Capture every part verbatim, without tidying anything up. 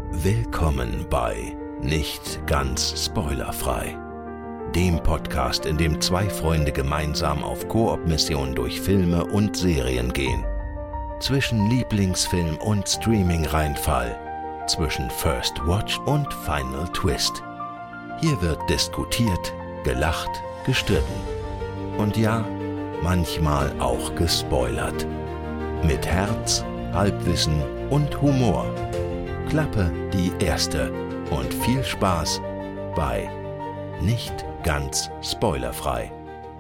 Willkommen bei Nicht ganz spoilerfrei, dem Podcast, in dem zwei Freunde gemeinsam auf Koop-Mission durch Filme und Serien gehen. Zwischen Lieblingsfilm und Streaming-Reinfall, zwischen First Watch und Final Twist. Hier wird diskutiert, gelacht, gestritten. Und ja, manchmal auch gespoilert. Mit Herz, Halbwissen und Humor. Klappe die erste und viel Spaß bei Nicht ganz spoilerfrei.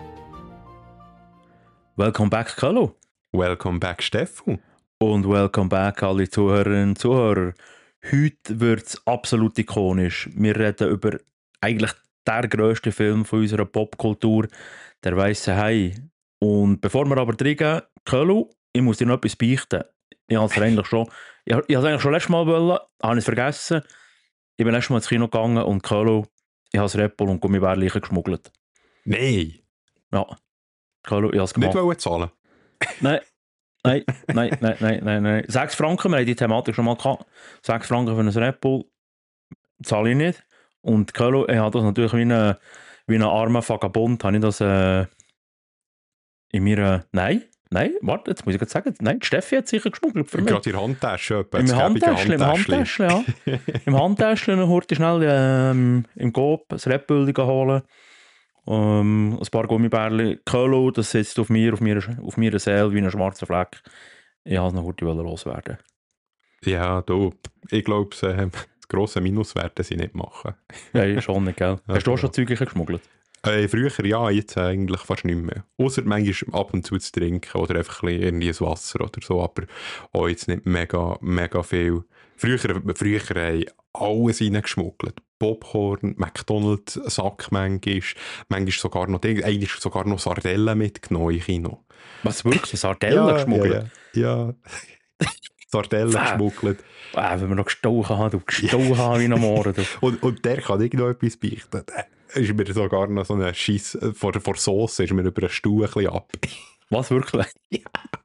Welcome back, Carlo. Welcome back, Steffu. Und welcome back, alle Zuhörerinnen und Zuhörer. Heute wird es absolut ikonisch. Wir reden über eigentlich der grösste Film von unserer Popkultur, der Weiße Hai. Und bevor wir aber reingehen, Carlo, ich muss dir noch etwas beichten. Ich habe es eigentlich schon, ich, ich habe es eigentlich schon letztes Mal wollen, habe es vergessen. Ich bin letztes Mal ins Kino gegangen und Carlo, ich habe das Red Bull und Gummibärchen geschmuggelt. Nein. Ja, Carlo, ich habe es gemacht. Nicht wollen zahlen? Nein. Nein, nein, nein, nein, nein, nein. sechs Franken, wir haben die Thematik schon mal gehabt. sechs Franken für ein Red Bull zahle ich nicht. Und Carlo, ich habe das natürlich wie ein wie ein armer Vagabund, habe ich das äh, in mir, nein, nein, warte, jetzt muss ich gerade sagen, nein, Steffi hat sicher geschmuggelt für mich. Gerade in der Handtasche. Im Handtäschchen, im Handtäschchen, ja. Im Handtäschchen heute schnell ähm, im Coop das Red Bull holen. Um, ein paar Gummibärchen. Carlo, das sitzt auf mir, auf mir, auf mir Seele wie ein schwarzer Fleck. Ich wollte es noch heute loswerden. Ja, du, ich glaube, äh, das grosse Minus werden sie nicht machen. Ja, schon nicht, gell? Hast du auch schon Zeug geschmuggelt? Äh, früher ja, jetzt eigentlich fast nicht mehr. Ausser manchmal ab und zu zu trinken oder einfach ein irgendwie ein Wasser oder so, aber auch jetzt nicht mega, mega viel. Früher, früher haben alles reingeschmuggelt. Popcorn, McDonald's, Sack manchmal, manchmal sogar noch, eigentlich sogar noch Sardellen mitgenommen im Kino. Was, wirklich? Sardellen ja, geschmuggelt? Ja, ja. Sardellen geschmuggelt. Äh, wenn wir noch gestochen haben, du gestochen haben wie am Morgen. und, und der kann ich noch etwas beichten. Ist mir sogar noch so ein Schiss vor, vor Sauce, ist mir über einen Stuhl ein bisschen ab. Was, wirklich? Ja.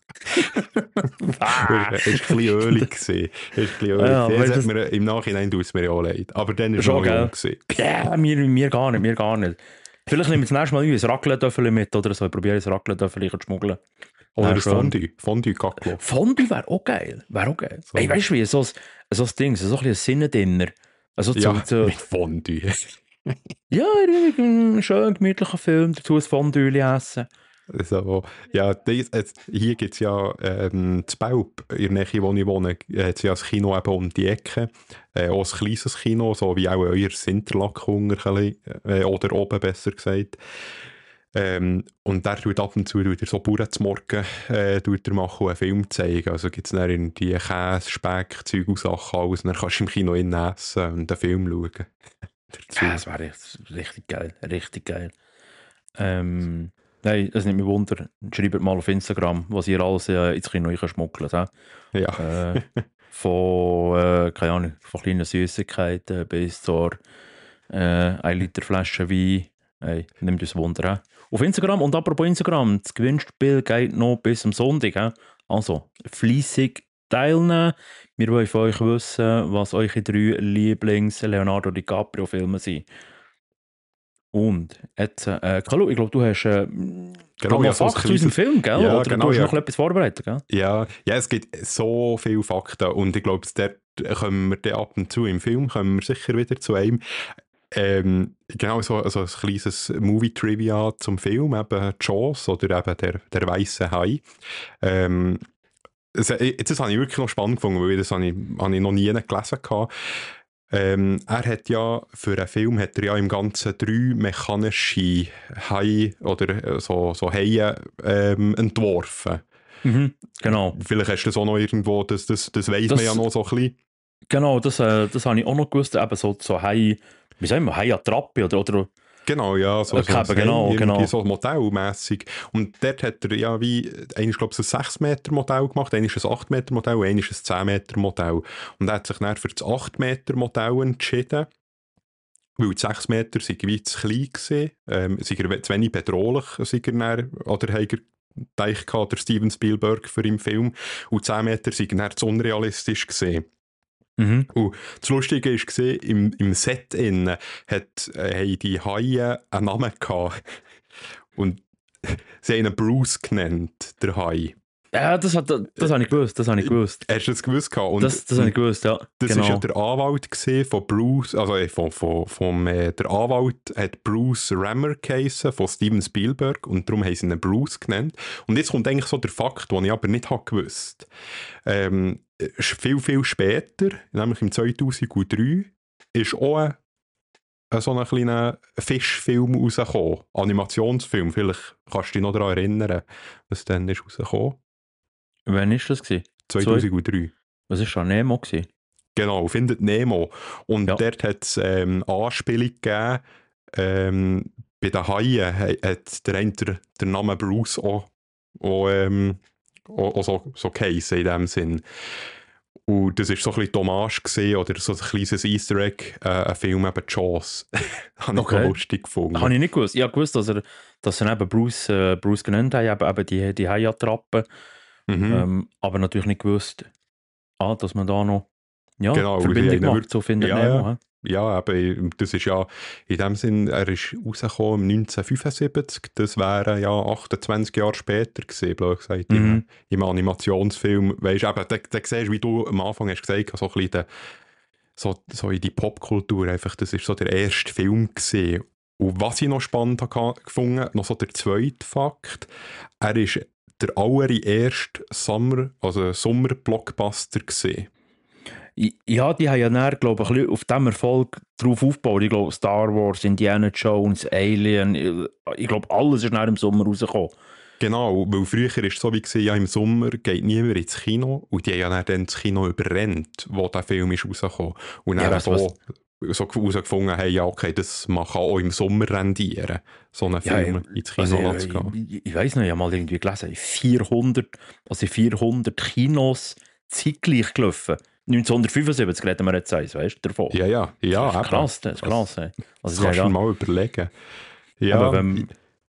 ah. Es war ein bisschen ölig. Es war ein bisschen ölig. Ja, das mir, im Nachhinein tut es mir ja auch leid. Aber dann war es auch jung. Ja, mir, mir gar nicht, mir gar nicht. Vielleicht nehme ich das nächste Mal ein Raclette-Töffel mit oder so. Ich probiere ein Raclette-Töffel zu schmuggeln. Oder ein Fondue. Fondue Gaclo. Fondue wäre auch geil. Wäre auch geil. So. Ey, weißt du wie, so ein, so ein Ding, so ein bisschen ein Sinnendinner. Also ja, so, mit Fondue. Ja, ein schön gemütlicher Film, dazu ein Fondue essen. Also, ja, das, jetzt, hier gibt es ja ähm, das Baub, in der Nähe, wo ich wohne, hat es ja das Kino eben um die Ecke. Äh, auch ein kleines Kino, so wie auch euer Interlaken äh, oder oben besser gesagt. Ähm, und der tut ab und zu tut er so Bauernzmorgen äh, tut er machen und einen Film zeigen. Also gibt es dann irgendwie Käse, Speck, Zeug und Sachen alles. Und dann kannst du im Kino innen essen und einen Film schauen. Ja, das wäre richtig geil, richtig geil. Ähm... Nein, es nimmt mich Wunder. Schreibt mal auf Instagram, was ihr alles äh, ins Kino schmuggelt. Ja. ja. Äh, von, äh, keine Ahnung, von kleinen Süßigkeiten bis zur äh, ein Liter Flasche Wein. Hey, nimmt uns Wunder. Ja. Auf Instagram, und apropos Instagram, das Gewinnspiel geht noch bis am Sonntag. Ja. Also, fleissig teilnehmen. Wir wollen von euch wissen, was eure drei Lieblings-Leonardo DiCaprio-Filme sind. Und jetzt, äh, Carlo, ich glaube, du hast äh, genau, ja, Fakten zu unserem Film, gell? Ja, Oder genau, du hast ja. noch etwas vorbereitet, gell? Ja, ja, es gibt so viele Fakten und ich glaube, dort kommen wir dann ab und zu im Film, kommen wir sicher wieder zu einem. Ähm, genau, so also ein kleines Movie-Trivia zum Film, eben Jaws oder eben der, der Weiße Hai. Ähm, das, jetzt, das habe ich wirklich noch spannend gefunden, weil das habe ich, habe ich noch nie gelesen hatte. Ähm, er hat ja, für einen Film hat er ja im Ganzen drei mechanische Haie oder so, so Haie ähm, entworfen. Mhm, genau. Vielleicht hast du das auch noch irgendwo, das, das, das weiss das, man ja noch so ein bisschen. Genau, das, äh, das habe ich auch noch gewusst, eben so, so Haie, wie sagen wir, Haie-Attrappe oder, oder Genau, ja, so, so Käbe, genau, Haie, genau. so modellmässig. Und dort hat er ja wie, einer glaube ich ein sechs Meter Modell gemacht, einer ist ein acht Meter Modell und einer ist ein zehn Meter Modell. Und er hat sich dann für das acht Meter Modell entschieden, weil die sechs Meter sei wie zu klein gewesen, ähm, sei er zu wenig bedrohlich, sei er dann, oder hat er gedacht, der Steven Spielberg für im Film, und zehn Meter sei er zu unrealistisch gewesen. Mhm. Und das Lustige war, im, im Set innen hat, äh, haben die Haie einen Namen gehabt. Und sie haben ihn Bruce genannt, der Hai. Ja, das, hat, das, das habe ich gewusst, das habe ich gewusst. Hast du das gewusst gehabt? Und Das, das habe ich gewusst, ja. das genau. ist ja der Anwalt gesehen von Bruce, also äh, von, von, von äh, der Anwalt hat Bruce Rammer geheissen, von Steven Spielberg, und darum haben sie ihn Bruce genannt. Und jetzt kommt eigentlich so der Fakt, den ich aber nicht habe gewusst. Ähm, viel, viel später, nämlich im zweitausenddrei, ist auch ein, ein so ein kleiner Fischfilm rausgekommen. Animationsfilm, vielleicht kannst du dich noch daran erinnern, was dann ist rausgekommen. Wann war das? Gewesen? zweitausenddrei. Was war schon Nemo? Gewesen? Genau, findet Nemo. Und Ja. dort hat es ähm, Anspielung gegeben, ähm, bei den Haien ha- hat der eine der, der Name Bruce auch, auch, ähm, auch, auch so, so geheissen in dem Sinn. Und das war so ein bisschen die Hommage gewesen, oder so ein kleines Easter Egg, äh, ein Film eben Jaws. Habe ich Okay. noch lustig gefunden. Habe ich nicht gewusst. Ich habe gewusst, dass er, dass er eben Bruce, äh, Bruce genannt hat, eben, eben die, die Hai-Attrappe. Mhm. Ähm, aber natürlich nicht gewusst, ah, dass man da noch ja, Genau, Verbindung sie haben macht wirklich- zu Findet ja, Nemo. ja. hä? Ja, eben, das ist ja, in dem Sinn, er ist rausgekommen im neunzehnhundertfünfundsiebzig, das wäre ja achtundzwanzig Jahre später gewesen, blöd gesagt, Mhm. im, im Animationsfilm. Weisst du, eben, da, da siehst du, wie du am Anfang hast gesagt, so ein bisschen der, so, so in die Popkultur, einfach, das ist so der erste Film gewesen. Und was ich noch spannend habe gefunden, noch so der zweite Fakt, er ist der allererste Sommer, also Sommer-Blockbuster gewesen. Ja, die haben ja näher, glaube ich, ein bisschen auf diesem Erfolg drauf aufgebaut. Ich glaube, Star Wars, Indiana Jones, Alien, ich, ich glaube, alles ist nach im Sommer rausgekommen. Genau, weil früher war es so wie gewesen, ja, im Sommer geht niemand ins Kino und die haben ja dann das Kino überrennt, wo der Film ist rausgekommen. Und dann Ja, weißt du so, so herausgefunden haben, ja okay, das man kann auch im Sommer rendieren, so einen Ja, Film ich- ins Kino Also, zu gehen. ich, ich, ich weiss nicht, ich habe mal irgendwie gelesen, vierhundert, also vierhundert Kinos zeitgleich gelaufen. neunzehnhundertfünfundsiebzig reden wir jetzt eins, weißt du, davon. Ja, ja, ja, das ist eben. krass, das ist krass. ey. Das Also, kannst ja, du ja, mal überlegen. Ja, aber wenn,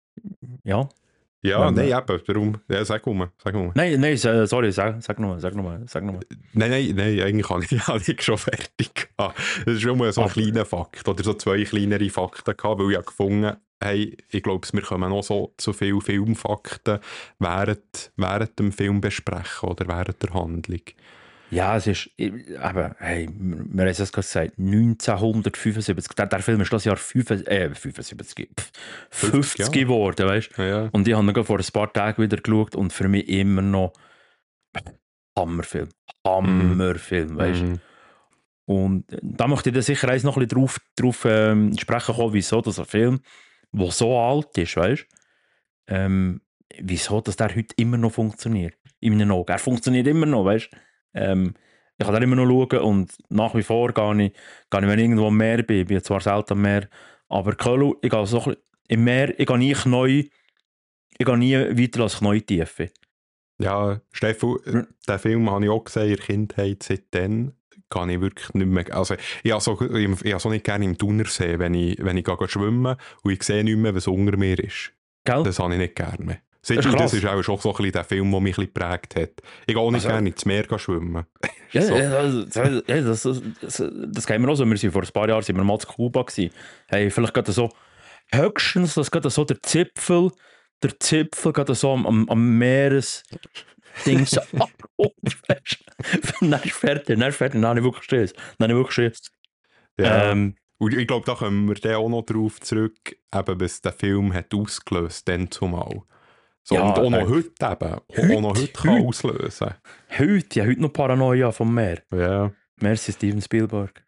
ja. ja wenn nein, wir- eben, darum, ja, sag mal, sag mal. Nein, nein, sa- sorry, sag, sag nochmal, sag nochmal, sag nochmal. Nein, nein, nein, eigentlich habe ich, habe ich schon fertig gehabt. Das ist schon mal so ein Aber- kleiner Fakt oder so zwei kleinere Fakten gehabt, weil ich habe gefunden, hey, ich glaube, wir können noch so zu viele Filmfakten während, während dem Film besprechen oder während der Handlung. Ja, es ist, ich- eben, hey, wir haben es gerade gesagt, neunzehnhundertfünfundsiebzig, der, der Film ist das Jahr fünfundsiebzig, äh, fünfundsiebzig, pff, fünfzig, fünfzig geworden, weißt du? Ja, ja. Und ich habe ihn gerade vor ein paar Tagen wieder geschaut und für mich immer noch Hammerfilm. Hammerfilm, weißt du? Mhm. Und da möchte ich dann sicher eins noch ein bisschen drauf, drauf ähm, sprechen kommen, wieso dass ein Film, der so alt ist, weißt du, ähm, wieso dass der heute immer noch funktioniert. In meinen Augen. Er funktioniert immer noch, weißt du. Ähm, ich kann da immer noch schauen und nach wie vor gehe ich, gehe ich wenn ich irgendwo am Meer bin, ich bin zwar selten am Meer, aber Kölu, ich gehe so ein bisschen im Meer, ich gehe nie neu, ich gehe nie weiter als Kneutiefe. Ja, Stefan, Hm. den Film habe ich auch gesehen in der Kindheit, seitdem kann ich wirklich nicht mehr, also ich habe so, ich, ich habe so nicht gerne im Thunersee, wenn ich, wenn ich gehe schwimmen und ich sehe nicht mehr, was unter mir ist. Gell? Das habe ich nicht gerne. ist Das, das krass. ist auch schon so ein bisschen der Film, der mich ein bisschen geprägt hat. Ich gehe auch nicht Also- gerne ins Meer gehen schwimmen. Ja, So. ja, das, das, ja, das, das, das, das kennen wir auch so. Wir sind vor ein paar Jahren sind wir mal zu Kuba gewesen. Hey, vielleicht geht so, höchstens, dass geht so der Zipfel, der Zipfel geht so am, am, am Meeres Ding so abruft, weißt du. Dann ist fertig, dann ist fertig, dann habe ich wirklich Schiss. Dann habe ich wirklich Schiss. Ja. Ähm, Und ich glaube, da kommen wir dann auch noch drauf zurück, eben, was der Film hat ausgelöst, dann zumal. So, Ja, und auch noch äh, heute eben. heute, auch noch heute kann heute. auslösen. heute, ja, heute noch Paranoia vom Meer. Ja. Merci Steven Spielberg.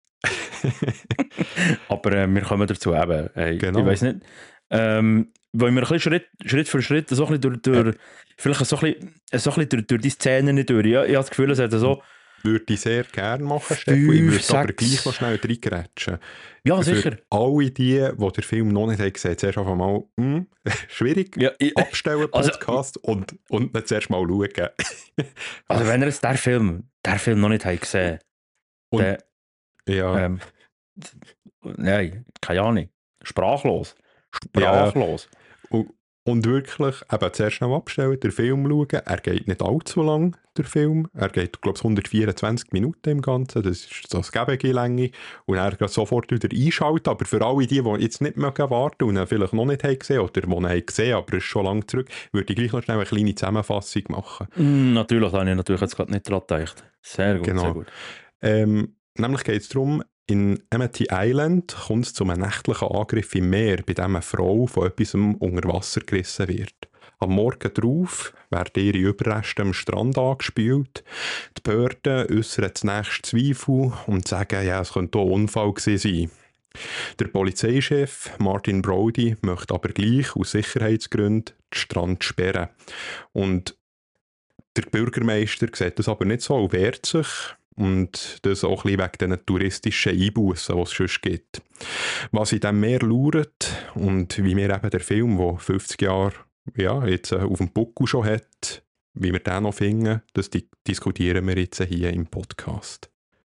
Aber äh, wir kommen dazu eben. Hey, Genau. Ich weiß nicht. Ähm, wollen wir ein bisschen Schritt, Schritt für Schritt so ein bisschen durch, durch, vielleicht so ein bisschen, so ein bisschen durch, durch die Szenen nicht durch. Ja, ich habe das Gefühl, es hat so. Würde ich sehr gerne machen, Stefan. Ich würde aber sechs. gleich noch schnell reingerätschen. Ja, Für sicher. alle die, die den Film noch nicht haben gesehen, zuerst einfach mal, hm, schwierig, Ja, ich, abstellen Also- Podcast und, und dann zuerst mal schauen. also, wenn ihr jetzt den Film, den Film noch nicht habt gesehen Und- dann, Ja, ähm, nein, keine Ahnung. Sprachlos. Ja. Sprachlos. und Und wirklich, eben zuerst noch abstellen, den Film schauen. Er geht nicht allzu lang, der Film. Er geht, glaube ich, hundertvierundzwanzig Minuten im Ganzen. Das ist so eine gebige Länge. Und er geht sofort wieder einschalten. Aber für alle die, die jetzt nicht mehr warten und ihn vielleicht noch nicht haben gesehen oder die ihn haben gesehen, aber es ist schon lange zurück, würde ich gleich noch schnell eine kleine Zusammenfassung machen. Mm, natürlich, da habe ich natürlich jetzt gerade nicht dran gedacht. Sehr gut, genau. sehr gut. Ähm, nämlich geht es darum, in Amity Island kommt es zu einem nächtlichen Angriff im Meer, bei dem eine Frau von etwas unter Wasser gerissen wird. Am Morgen darauf werden ihre Überreste am Strand angespült. Die Behörden äußern zunächst Zweifel und sagen, ja, es könnte auch ein Unfall gewesen sein. Der Polizeichef Martin Brody möchte aber gleich aus Sicherheitsgründen den Strand sperren. Und der Bürgermeister sieht das aber nicht so und wehrt sich. Und das auch ein bisschen wegen den touristischen Einbussen, die es sonst gibt. Was in diesem Meer lauert und wie wir eben den Film, der fünfzig Jahre ja, jetzt auf dem Buckel schon hat, wie wir den noch finden, das di- diskutieren wir jetzt hier im Podcast.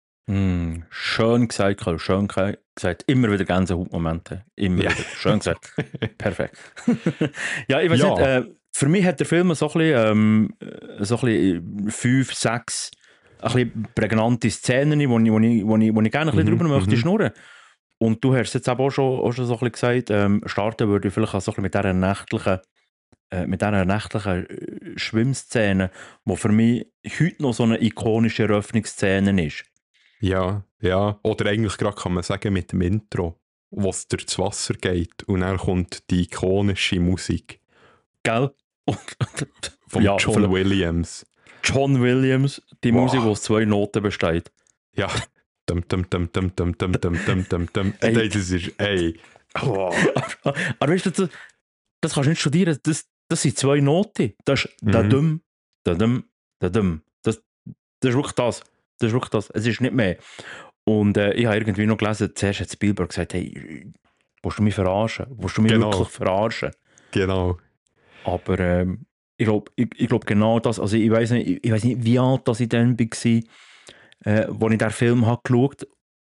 Mm, schön gesagt, Karl, schön gesagt. Immer wieder Gänsehautmomente. Immer Ja. wieder. Schön gesagt. Perfekt. Ja, ich weiß Ja. nicht, äh, für mich hat der Film so ein bisschen, ähm, so ein bisschen fünf, sechs ein bisschen prägnante Szenen, wo ich, wo ich, wo ich, wo ich gerne ein bisschen Mhm, drüber möchte mhm. schnurren. Und du hast jetzt eben auch schon, auch schon so ein bisschen gesagt, ähm, starten würde ich vielleicht auch so ein bisschen mit dieser nächtlichen, äh, mit dieser nächtlichen äh, Schwimmszene, die für mich heute noch so eine ikonische Eröffnungsszene ist. Ja, ja. Oder eigentlich gerade kann man sagen mit dem Intro, wo es durchs Wasser geht und dann kommt die ikonische Musik Gell? Und, von ja, John von Williams. John Williams, die Wow. Musik, die aus zwei Noten besteht. Ja. Dum, dum, dum, dum, dum, dum, dum, dum, dum, dum. Ey. Ey, das ist, ey. Oh. Aber weißt du, das, das kannst du nicht studieren, das, das sind zwei Noten. Das ist Mhm. da dumm, da dumm, da dumm. Das, das ist wirklich das. Das ist wirklich das. Es ist nicht mehr. Und äh, ich habe irgendwie noch gelesen, zuerst hat Spielberg gesagt, hey, willst du mich verarschen? Willst du mich Genau. wirklich verarschen? Genau. Aber ähm, ich glaube ich, ich glaub genau das, also ich weiß nicht, ich, ich weiss nicht, wie alt das ich dann war, äh, wo ich den Film habe geschaut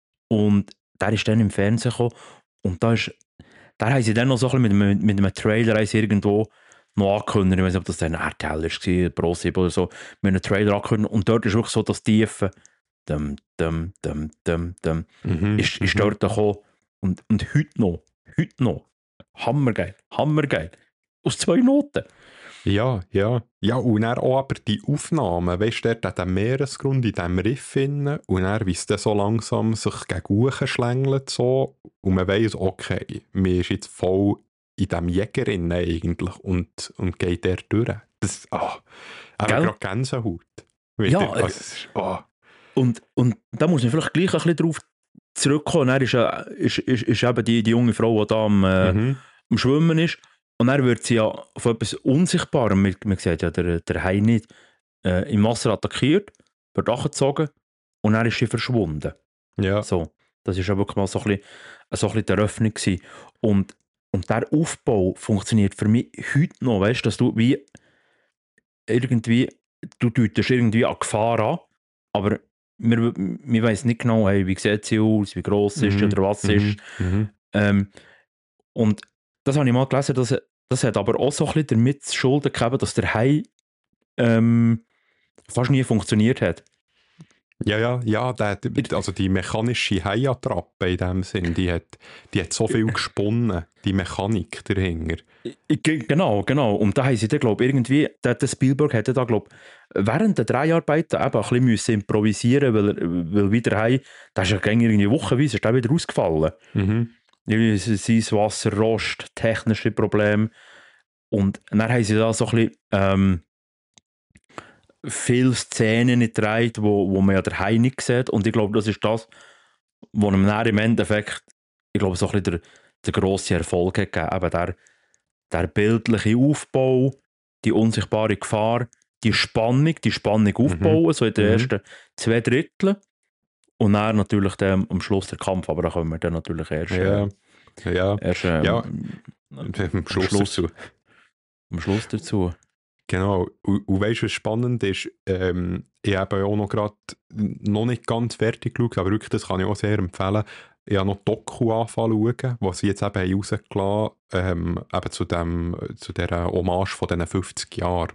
und der ist dann im Fernsehen gekommen und da ist, da haben sie dann noch so ein bisschen mit, einem- mit einem Trailer haben sie irgendwo noch angekündigt, ich weiß nicht, ob das dann R T L war, ProSieben oder so, mit einem Trailer angekündigt und dort ist wirklich so das Tiefe dum, dum, dum, dum, dum, Mhm. ist, ist mhm. dort gekommen und, und heute noch, heute noch, hammergeil, hammergeil, aus zwei Noten. Ja, ja. Ja, und dann auch aber die Aufnahmen, weißt du, dort an dem Meeresgrund, in diesem Riff finden, und dann, wie es dann so langsam sich gegen oben schlängelt, so, und man weiss, okay, man ist jetzt voll in diesem Jägerinnen eigentlich und, und geht der durch. Das, ah, aber Gell? gerade Gänsehaut. Wieder, Ja, also, es ist, ah. Und, und da muss ich vielleicht gleich ein bisschen drauf zurückkommen. Dann ist, äh, ist, ist, ist eben die, die junge Frau, die da am, äh, Mhm. am Schwimmen ist. Und dann wird sie ja von etwas Unsichtbarem, man, man sieht ja der, der Hai nicht, äh, im Wasser attackiert, wird angezogen und dann ist sie verschwunden. Ja. So, das war ja wirklich mal so ein bisschen, so ein bisschen die Eröffnung gewesen. Und, und der Aufbau funktioniert für mich heute noch, weißt du, dass du wie irgendwie, du deutest irgendwie an Gefahr an, aber wir, wir wissen nicht genau, hey, wie sieht sie aus, wie gross ist sie Mhm. oder was sie Mhm. ist. Mhm. Ähm, und das habe ich mal gelesen, dass, das hat aber auch so ein bisschen damit zu schulden gehabt, dass der Hai ähm, fast nie funktioniert hat. Ja, ja, ja, der, also die mechanische Haiattrappe in dem Sinn, die hat, die hat so viel gesponnen, die Mechanik dahinter. Ge- Genau, genau. Und da haben sie dann, glaube ich, irgendwie, der, der Spielberg hätte da, glaube ich, während der Dreharbeiten eben ein bisschen müssen improvisieren, weil, er- weil wieder Hai, da ist ja gängig irgendwie wochenweise, ist der wieder ausgefallen. Mhm. Irgendwie sein Wasser, Rost, technische Probleme. Und dann haben sie da so ein bisschen ähm, viele Szenen gedreht, wo, wo man ja den Hai nicht sieht. Und ich glaube, das ist das, was ihm dann im Endeffekt, ich glaube, so ein bisschen der, der grosse Erfolg hat gegeben. Eben der, der bildliche Aufbau, die unsichtbare Gefahr, die Spannung, die Spannung aufbauen, so in den Mhm. ersten zwei Dritteln. Und dann natürlich dann am Schluss der Kampf, aber da kommen wir dann natürlich erst, Ja, äh, ja, erst ähm, Ja. am am Schluss, Schluss. dazu. am Schluss dazu. Genau. Und, und weißt du, was spannend ist? Ähm, ich habe ja auch noch gerade noch nicht ganz fertig geschaut, aber wirklich, das kann ich auch sehr empfehlen. ich habe noch Doku angefangen zu schauen, was sie jetzt eben haben rausgelassen ähm, eben zu, dem, zu dieser Hommage von diesen fünfzig Jahren.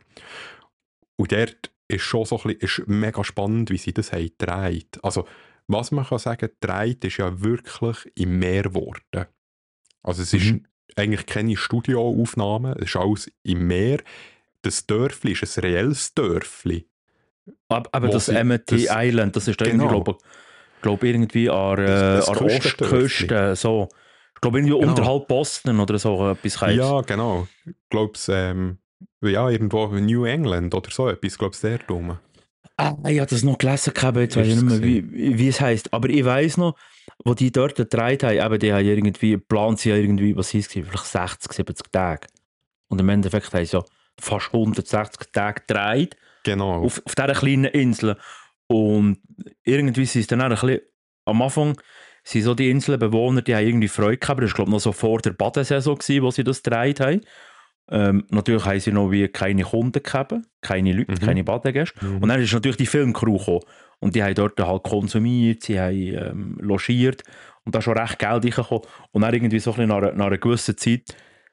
Und dort ist schon so ein bisschen, ist mega spannend, wie sie das haben gedreht. Also, was man kann sagen, gedreht ist ja wirklich im Meer geworden. Also es ist Mhm. eigentlich keine Studioaufnahme, es ist alles im Meer. Das Dörfli ist ein reelles Dörfli. Aber, aber Wo das sie- Amity das- Island, das ist da irgendwie, genau. glaube glaub, irgendwie an, äh, Das- das an der Küstendörfli. Ostküste. So. Ich glaube, irgendwie Genau. unterhalb Boston oder so etwas heisst. Ja, genau. Ich glaube es, ähm, ja, irgendwo in New England oder so etwas, glaube ich, der rum. Ah, ich habe das noch gelesen, aber jetzt weiß ich Ist nicht es mehr, wie, wie es heisst. Aber ich weiss noch, wo die dort gedreht haben, eben, die haben irgendwie, geplant sie ja irgendwie, was heisst es, vielleicht sechzig, siebzig Tage. Und im Endeffekt haben sie ja fast hundertsechzig Tage gedreht Genau. auf, auf dieser kleinen Insel. Und irgendwie sind es dann auch ein bisschen, am Anfang sind so die Inselbewohner, die haben irgendwie Freude gehabt. Das war, glaube ich, noch so vor der Badesaison gewesen, wo sie das gedreht haben. Ähm, natürlich haben sie noch wie keine Kunden gehabt, keine Leute, Mhm. keine Badegäste. Mhm. Und dann ist natürlich die Filmcrew gekommen. Und die haben dort halt konsumiert, sie haben ähm, logiert. Und da ist schon recht Geld reingekommen. Und dann irgendwie so ein bisschen nach, einer- nach einer gewissen Zeit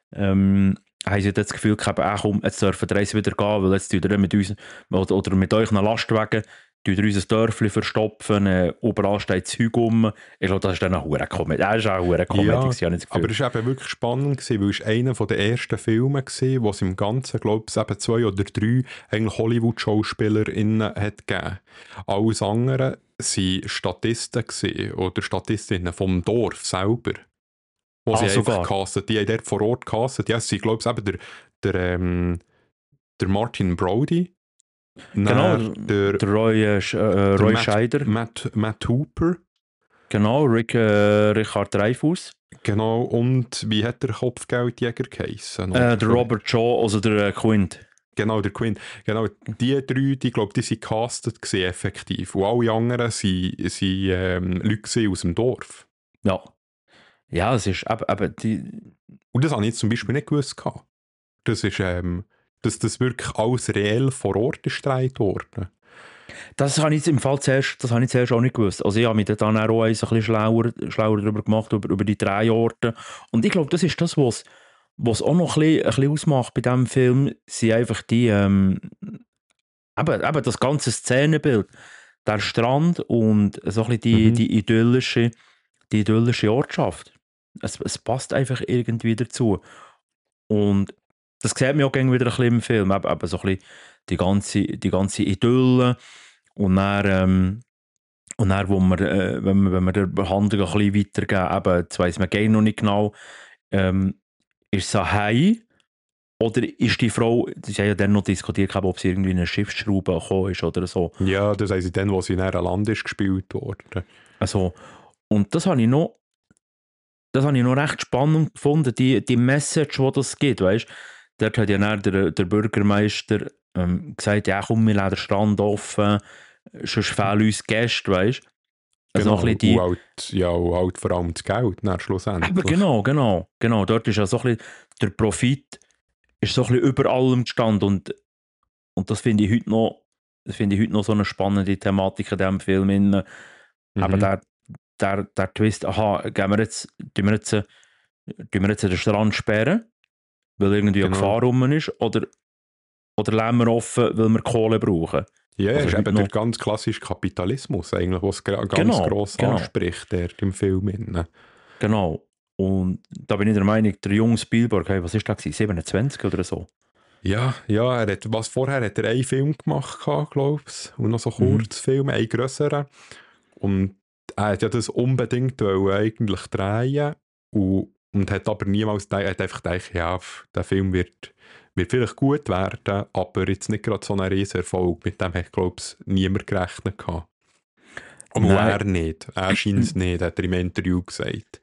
ähm, haben sie das Gefühl gehabt, ach komm, jetzt dürfen wir wieder gehen, weil jetzt tut ihr mit uns oder, oder mit euch einen Lastwagen tut ihr unser Dörfli verstopfen, äh, überall steht Zeug rum. Ich glaube, das ist dann eine hure Comedy. Das ist auch eine hure Comedy, Ja, gewesen, habe ich das Gefühl. aber es war eben wirklich spannend, gewesen, weil es einer der ersten Filme war, wo es im Ganzen, glaube ich, eben zwei oder drei eigentlich Hollywood-SchauspielerInnen hat gegeben. Alles andere waren Statisten gewesen, oder Statistinnen vom Dorf selber. Wo Ah, sie sogar. einfach castet, die haben dort vor Ort castet. Ja, es sind, glaube ich, eben der, der, ähm, der Martin Brody. Genau, Dann der, Der Roy, äh, Sch- äh, Roy Matt- Scheider, Matt, Matt Hooper. genau, Rick, äh, Richard Dreyfuss, Genau, und wie hat der Kopfgeldjäger geheissen? äh, der Robert Shaw, also der äh, Quint. Genau, der Quinn. Genau, die drei, die glaube die sind castet gewesen, effektiv. Und alle anderen sind, sind ähm, Leute gewesen aus dem Dorf. Ja. Ja, es ist eben, eben die, Und das habe ich jetzt zum Beispiel nicht gewusst. gehabt. Das ist, ähm, dass das wirklich alles reell vor Ort ist gedreht worden. das habe ich jetzt im Fall zuerst, das habe ich zuerst auch nicht gewusst. Also ich habe mich dann auch ein bisschen schlauer, schlauer darüber gemacht, über, über die drei Orte. Und ich glaube, das ist das, was was auch noch ein bisschen, ein bisschen ausmacht bei diesem Film, sind einfach die, ähm, eben, eben das ganze Szenenbild. Der Strand und so ein bisschen die, Mhm. die, idyllische, die idyllische Ortschaft. Es, es passt einfach irgendwie dazu. Und das sieht man auch gerne wieder ein bisschen im Film. Eben, eben so ein bisschen die ganze, die ganze Idylle. Und dann, ähm, und dann wo wir, äh, wenn wir, wenn wir der Behandlung ein bisschen weitergeben, eben, jetzt weiss man gar noch nicht genau, ähm, ist es ein Hai oder ist die Frau, sie haben ja dann noch diskutiert, ob sie irgendwie in eine Schiffsschraube gekommen ist oder so. Ja, das haben sie dann, wo sie in einem Land ist gespielt worden. Also, und das habe ich noch, das habe ich noch recht spannend gefunden, die, die Message, die das gibt, weißt? Dort hat ja dann der, der Bürgermeister ähm, gesagt, ja komm, wir lassen den Strand offen, sonst fehlen uns Gäste, weißt? Also Genau, ein bisschen die, und halt, ja, und halt vor allem das Geld, dann schlussendlich. aber genau, genau, genau, dort ist ja so ein bisschen, der Profit ist so ein bisschen über allem gestanden und, und das finde ich heute noch, das finde ich heute noch so eine spannende Thematik in diesem Film. In, Mhm. Aber der, der, der Twist, aha, gehen wir jetzt, tun wir jetzt, äh, tun wir jetzt den Strand sperren, weil irgendwie eine Genau. Gefahr rum ist, oder, oder lassen wir offen, weil wir Kohle brauchen. Ja, Also es ist heute eben der noch- ganz klassische Kapitalismus, eigentlich, was gra- ganz Genau, gross genau. anspricht dort im Film. innen. Genau. Und da bin ich der Meinung, der junge Spielberg, hey, was ist das gewesen, siebenundzwanzig oder so? Ja, ja, er hat, was vorher hat er einen Film gemacht, glaube ich, und noch so Mhm. Kurzfilme, einen grösseren. Und er hat ja das unbedingt wollen eigentlich drehen und, und hat aber niemals gedacht, er hat einfach gedacht, ja, pf, der Film wird, wird vielleicht gut werden, aber jetzt nicht gerade so ein riesen Erfolg. Mit dem hat, glaube ich, niemand gerechnet gehabt. Aber Nein. er nicht. Er scheint es nicht, hat er im Interview gesagt.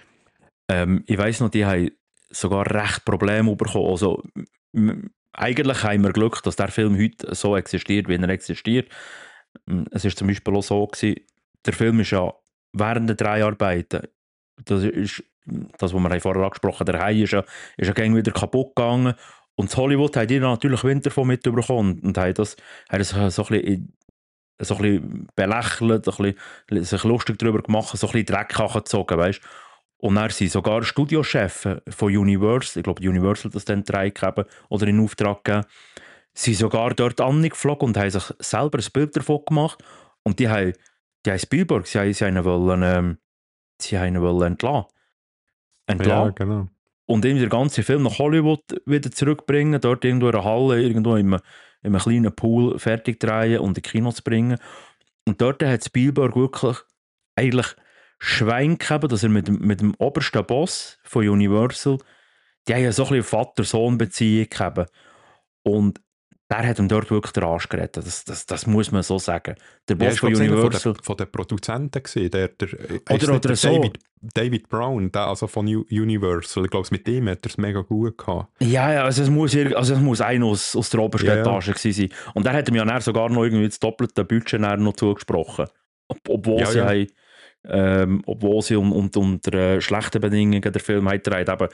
Ähm, ich weiss noch, die haben sogar recht Probleme bekommen. Also, m- eigentlich haben wir Glück, dass der Film heute so existiert, wie er existiert. M, Es ist zum Beispiel auch so gewesen, der Film ist ja während der Dreharbeiten, das ist das, was wir vorher angesprochen haben, der Hai ist ja, ist ja gegen wieder kaputt gegangen. Und in Hollywood haben die natürlich Wind davon mitbekommen und haben das, haben das so ein bisschen in, so ein bisschen belächelt, ein bisschen, sich lustig darüber gemacht, so ein bisschen Dreck angezogen, weißt du. Und dann sind sogar Studiochefs von Universal, ich glaube Universal das dann drei gegeben oder in Auftrag gegeben, sind sogar dort angeflogen und haben sich selber ein Bild davon gemacht. Und die haben, die haben Spielberg, sie haben, sie haben ihn wollen, ähm, sie haben ihn wollen entlassen. entlassen. Ja, genau. Und ihm den ganzen Film nach Hollywood wieder zurückbringen, dort irgendwo in einer Halle, irgendwo in einem, in einem kleinen Pool fertig drehen und in die Kinos bringen. Und dort hat Spielberg wirklich eigentlich Schwein gehabt, dass er mit, dem- mit dem obersten Boss von Universal, die haben ja so ein bisschen Vater-Sohn-Beziehung gehabt. Und der hat ihm dort wirklich den Arsch gerettet. Das, das, das muss man so sagen. Der Ja, Boss ich von glaube, es war einer von Universal. den, von den Produzenten gewesen, der, der, Oder- ist nicht oder der so. David, David Brown, der, also von U- Universal. Ich glaube, mit ihm hat er es mega gut gehabt. Ja, ja, also es muss, irg- also es muss einer aus, aus der obersten Ja, ja. Etage gewesen sein. Und der hat mir ja dann sogar noch irgendwie das doppelte Budget dann noch zugesprochen. Ob, obwohl Ja, sie, ja. haben, ähm, obwohl sie un, un, unter äh, schlechten Bedingungen den Film haben gedreht. Eben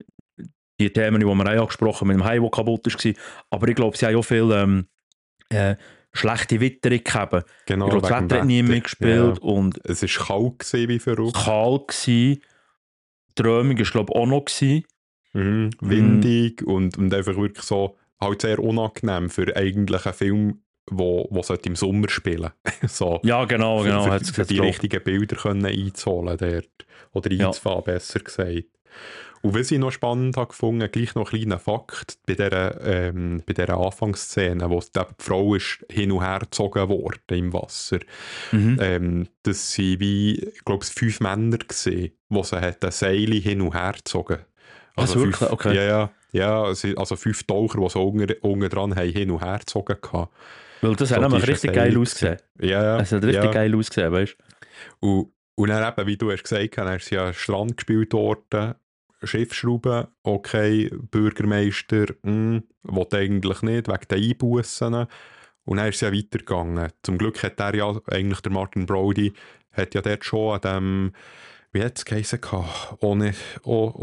die Themen, die wir auch angesprochen haben, mit dem Hai, der kaputt war. Aber ich glaube, sie haben auch viel ähm, äh, schlechte Witterung gehabt. Genau, Ich glaube, das wegen Wetter hat nie Wetter. mitgespielt Ja. und Es war kalt gewesen, wie verrückt. kalt gsi. Die Strömung war, glaube ich, auch noch gsi. Mhm. Windig und, und einfach wirklich so halt sehr unangenehm für eigentlich einen Film, wo, wo sollte im Sommer spielen so Ja, genau, für, genau. für, hat's- für hat's die drauf. richtigen Bilder können einzuholen dort. Oder Ja. einzufahren, besser gesagt. Und was ich noch spannend habe gefunden, gleich noch ein kleiner Fakt bei dieser, ähm, bei dieser Anfangsszene, wo die Frau ist hin und her gezogen worden im Wasser. Mhm. Ähm, das waren wie, ich glaube, fünf Männer gesehen, die sie hat, ein Seil hin und her gezogen. Also fünf, wirklich? Okay. Ja, ja, ja, also also fünf Taucher, die so unten, unten dran haben, hin und her gezogen haben. Weil das So, hat die nämlich ist richtig ein geil Seil ausgesehen. Ja, ja. Es hat richtig ja. geil ausgesehen, weißt du? Und, und dann eben, wie du hast gesagt hast, dann ist ja Strand gespielt worden, Schiffsschrauben, okay, Bürgermeister, mh, will eigentlich nicht, wegen der Einbussen. Und dann ist es ja weitergegangen. Zum Glück hat er ja, eigentlich der Martin Brody, hat ja dort schon an dem, wie hat es geheißen, gehabt? Ohne o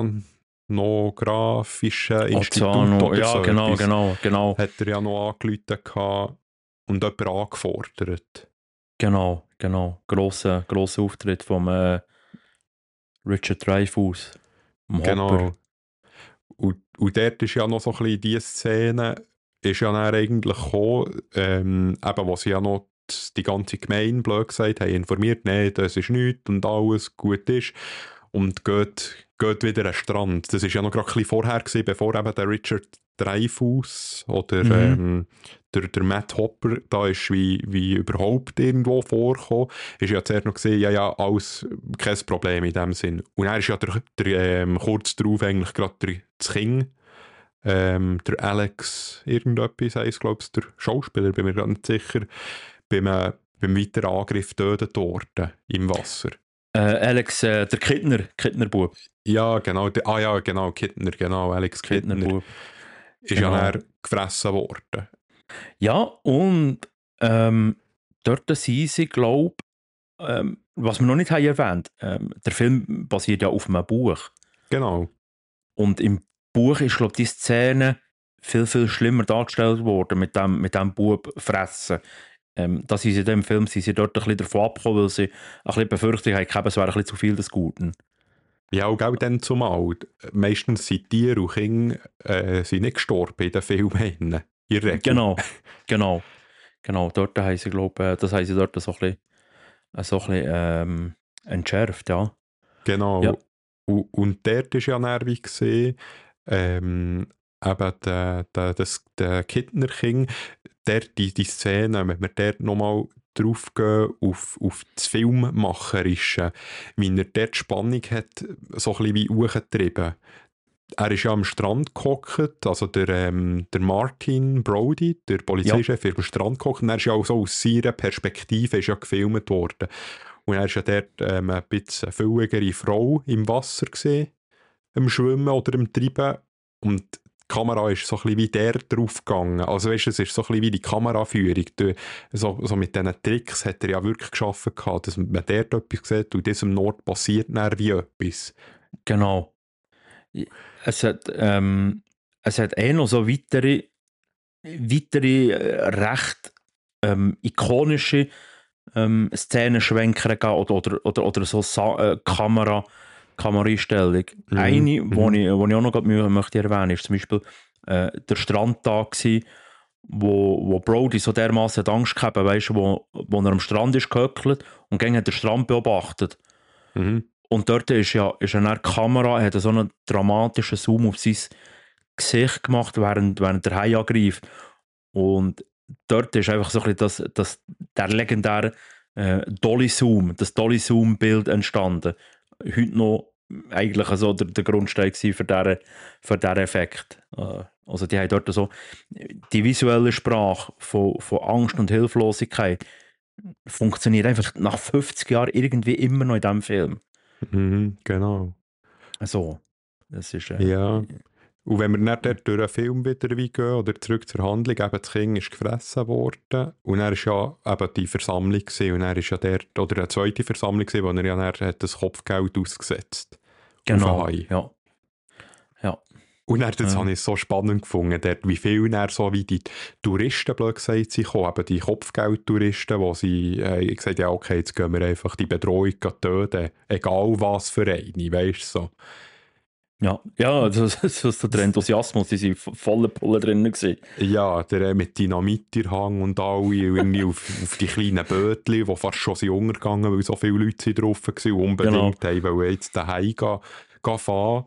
Ozeanographischen Institut Ozeano, oder ja, so genau, etwas, genau, genau, hat er ja noch angerufen gehabt und jemanden angefordert. genau, genau. Grosser, grosser Auftritt vom äh, Richard Dreyfuss. Dem Hopper. Genau. Und, und dort ist ja noch so ein bisschen diese Szene, ist ja dann eigentlich gekommen, ähm, eben, wo sie ja noch die, die ganze Gemeinde, blöd gesagt, haben informiert, nein, das ist nichts und alles gut ist. Und geht, geht wieder an den Strand. Das war ja noch gerade ein bisschen vorher gewesen, bevor eben der Richard Dreyfuss oder Mhm. ähm, der, der Matt Hopper da ist wie, wie überhaupt irgendwo vorgekommen. Ist ja zuerst noch gesehen, ja, ja, alles kein Problem in dem Sinn. Und er ist ja der, der, ähm, kurz darauf eigentlich gerade der das King, ähm, der Alex irgendetwas heisst, glaube ich, der Schauspieler, bin mir gerade nicht sicher, beim, äh, beim weiteren Angriff tötet worden im Wasser. Äh, Alex, äh, der Kittner, Kittner-Bub. Ja, genau, der, ah ja, genau, Kittner, genau, Alex Kittner, Kittner-Bub. ist genau. ja dann gefressen worden. Ja, und ähm, dort sind sie, glaube ähm, was wir noch nicht haben erwähnt, ähm, der Film basiert ja auf einem Buch. Genau. Und im Buch ist, glaube ich, die Szene viel, viel schlimmer dargestellt worden mit dem, mit dem Bub fressen. Ähm, da sind sie in dem Film sind sie dort ein bisschen davon abgekommen, weil sie ein bisschen Befürchtung haben, es wäre ein bisschen zu viel des Guten. Ja, auch auch dann zumal. Meistens sind Tiere und Kinder äh, sind nicht gestorben in den Filmen. In der Regel. Genau, genau. Genau, dort haben sie, glaube ich, das haben sie dort so ein bisschen, so ein bisschen ähm, entschärft, ja. Genau. Ja. Und, und dort ist ja dann wie gesehen, ähm, eben der, der, das, der Kittner King, dort die, die Szene, wenn wir dort nochmal drauf gehen, auf, auf das Filmmacherische, wie er dort die Spannung hat, so ein bisschen wie hochgetrieben. Er ist ja am Strand gehockt, also der, ähm, der Martin Brody, der Polizeichef, ist am Strand gehockt, und er ist ja auch so aus seiner Perspektive ist ja gefilmt worden. Und er ist ja dort ähm, ein bisschen eine fülligere Frau im Wasser gesehen, im Schwimmen oder im Treiben. Und die Kamera ist so ein bisschen wie der drauf gegangen. Also weißt du, es ist so ein bisschen wie die Kameraführung. Du, so, so mit diesen Tricks hat er ja wirklich geschaffen gehabt, dass man dort etwas sieht und diesem Nord passiert dann wie etwas. Genau. Es hat, ähm, es hat eh noch so weitere, weitere äh, recht ähm, ikonische ähm, Szenenschwenker gegeben oder, oder, oder, oder so Sa- äh, Kamera, Kameraeinstellung. Mhm. Eine, Mhm. wo ich, wo ich auch noch grad mö- möchte erwähnen, ist zum Beispiel äh, der Strandtag gsi, wo, wo Brody so dermaßen Angst gehabt, weißt du, wo, wo er am Strand ist gehöckelt und gegen hat den Strand beobachtet. Mhm. Und dort ist ja, ist ja eine Kamera, hat so einen dramatischen Zoom auf sein Gesicht gemacht, während, während der Hai angreift. Und dort ist einfach so ein bisschen das, das, der legendäre äh, Dolly-Zoom, das Dolly-Zoom-Bild entstanden. Heute noch eigentlich so der, der Grundstein gewesen für diesen für diesen Effekt. Äh, also die haben dort so die visuelle Sprache von, von Angst und Hilflosigkeit funktioniert einfach nach fünfzig Jahren irgendwie immer noch in diesem Film. Mhm. Genau. So, das ist... Äh, Ja. Und wenn wir dann dort durch den Film wieder gehen oder zurück zur Handlung, eben das Kind ist gefressen worden und er ist ja eben die Versammlung gewesen, und er ist ja dort, oder eine zweite Versammlung gewesen, wo er ja dann hat das Kopfgeld ausgesetzt. Genau, Auf Hai. ja. Ja. Und dann, das Ja. habe ich so spannend gefunden, dort, wie viel dann so wie die Touristen, blöd gesagt, sind gekommen, eben die Kopfgeldtouristen, wo sie äh, gesagt haben, ja okay, jetzt gehen wir einfach die Bedrohung töten, egal was für eine, weißt du, so. Ja, ja, das, das, das, der Enthusiasmus, die waren voller Pulle drin gewesen. Ja, der äh, mit Dynamit in der Hang und alle irgendwie auf, auf die kleinen Bötchen, die fast schon sind untergegangen, weil so viele Leute sind drauf waren und unbedingt Genau. haben, wollen jetzt daheim gehen, gehen fahren.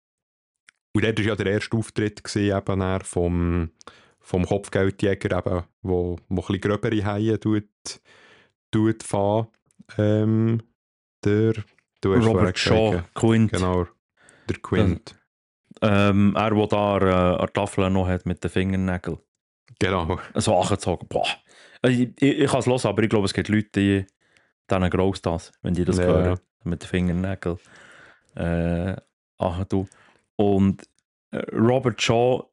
Und dort war ja der erste Auftritt gewesen, eben dann vom, vom Kopfgeldjäger, eben, wo, wo ein bisschen gröbere Haie tut, tut fahren. Ähm, der, du hast vorher Robert Shaw, gesagt, Quint. genau, der Quint. Ähm, er, der da äh, an der Tafel noch hat mit den Fingernägeln. Genau. So angezogen. Boah. Also, ich ich, ich kann es hören, aber ich glaube, es gibt Leute, die dann gross das, wenn die das Ja. hören. Mit den Fingernägeln. Äh, ach du. Und äh, Robert Shaw,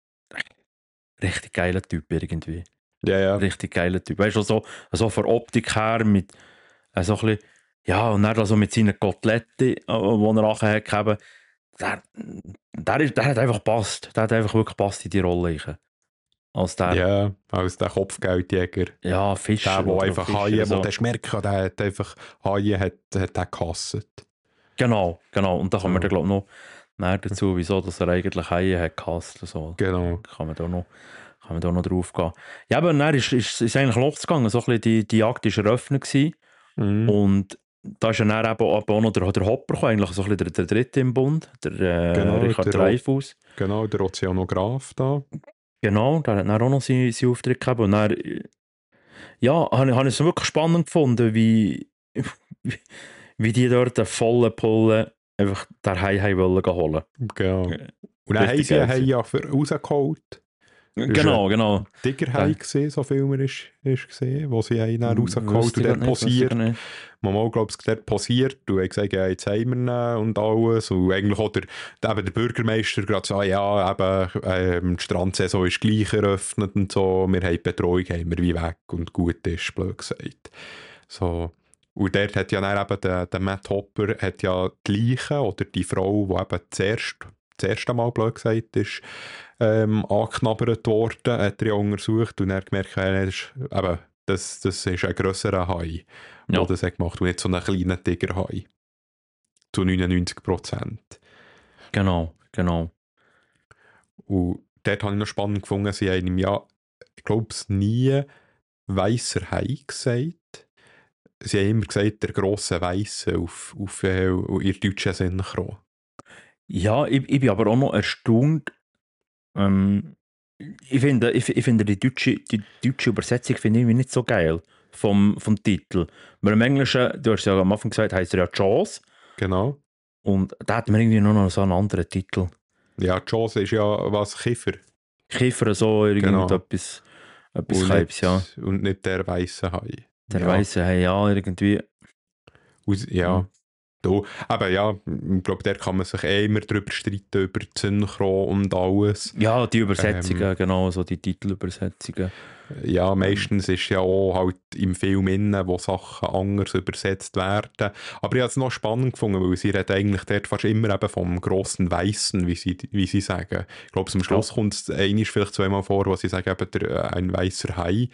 richtig geiler Typ irgendwie. Ja, ja. Richtig geiler Typ. Weißt du, so, so von Optik her, mit äh, so ein bisschen, ja, und dann also mit seinen Koteletten, die er nachher gegeben, der, der, ist, der hat einfach gepasst. Der hat einfach wirklich gepasst in die Rolle. rein. Als der, ja, Ja, als der Kopfgeldjäger. Fischer. Der, der oder einfach Fischer, Haie, so. wo du hast gemerkt, der hat einfach Haie hat, hat er gehasst. Genau, genau. Und da kommen wir Ja. dann, glaube ich, noch näher dazu, wieso dass er eigentlich Haie hat gehasst. So. Genau. Kann man da noch, kann man da noch drauf gehen. Ja, aber dann ist, ist, ist eigentlich losgegangen. So ein bisschen die, die Jagd war eröffnet gewesen. Mhm. Und da ist ja dann eben auch noch der, der Hopper gekommen, eigentlich so ein bisschen der, der Dritte im Bund, der äh, Genau, Richard der- Dreyfuss. Genau, der Ozeanograf da. Genau, der hat dann auch noch seinen, seinen Auftritt gehabt. Und dann, äh, ja, habe ich, habe ich es wirklich spannend gefunden, wie, wie, wie die dort den vollen Pulle einfach der Hai haben wollen holen. Genau. Ja, Und dann haben richtig sie geil einen Hai ja für- rausgeholt. Genau, genau. Tigerhai Ja. gesehen, so viel man ist, ist gesehen, wo sie einen dann Wüsste rausgeholt ich und grad der nicht, wüsste ich posiert. grad nicht. Mama, glaube ich, der posiert und hat gesagt, ja, jetzt haben wir ihn und alles. Und eigentlich auch der, der, eben der Bürgermeister gerade so, ja, eben, ähm, die Strandsaison ist gleich eröffnet und so, wir haben die Betreuung, haben wir wie weg und gut ist, blöd gesagt. So. Und dort hat ja dann eben der, der Matt Hopper hat ja die Leiche oder die Frau, die eben zuerst, das erste Mal, blöd gesagt, ist, ähm, angeknabbert worden, hat er ja untersucht und er hat gemerkt, ja, das ist, eben, das, das ist ein grösserer Hai, der Ja. das hat gemacht und nicht so ein kleiner Tigerhai. Zu neunundneunzig Prozent. Genau, genau. Und dort habe ich noch spannend gefunden, sie haben ihm ja, ich glaube es nie, weisser Hai gesagt. Sie haben immer gesagt, der grosse Weisse auf, auf äh, ihr deutschen Synchron. Ja, ich, ich bin aber auch noch erstaunt. Ähm, ich, finde, ich, ich finde die deutsche, die deutsche Übersetzung finde ich nicht so geil vom, vom Titel. Weil im Englischen, du hast ja am Anfang gesagt, heisst er ja Jaws. Genau. Und da hat man irgendwie nur noch so einen anderen Titel. Ja, Jaws ist ja was, Kiefer. Kiefer, so Genau. irgendetwas, etwas Und Kalbs, ja. nicht, und nicht der weisse Hai. Der ja. Weisse, hey, ja, irgendwie. Aus, ja. Mhm. Da. Aber ja, ich glaube, der kann man sich eh immer darüber streiten, über die Synchro und alles. Ja, die Übersetzungen, genau, so die Titelübersetzungen. Ja, meistens ist ja auch halt im Film innen, wo Sachen anders übersetzt werden. Aber ich habe es noch spannend gefunden, weil sie reden eigentlich dort fast immer eben vom grossen Weißen, wie sie, wie sie sagen. Ich glaube, am Schluss kommt es einmal vielleicht zweimal vor, wo sie sagen, eben der, ein weißer Hai.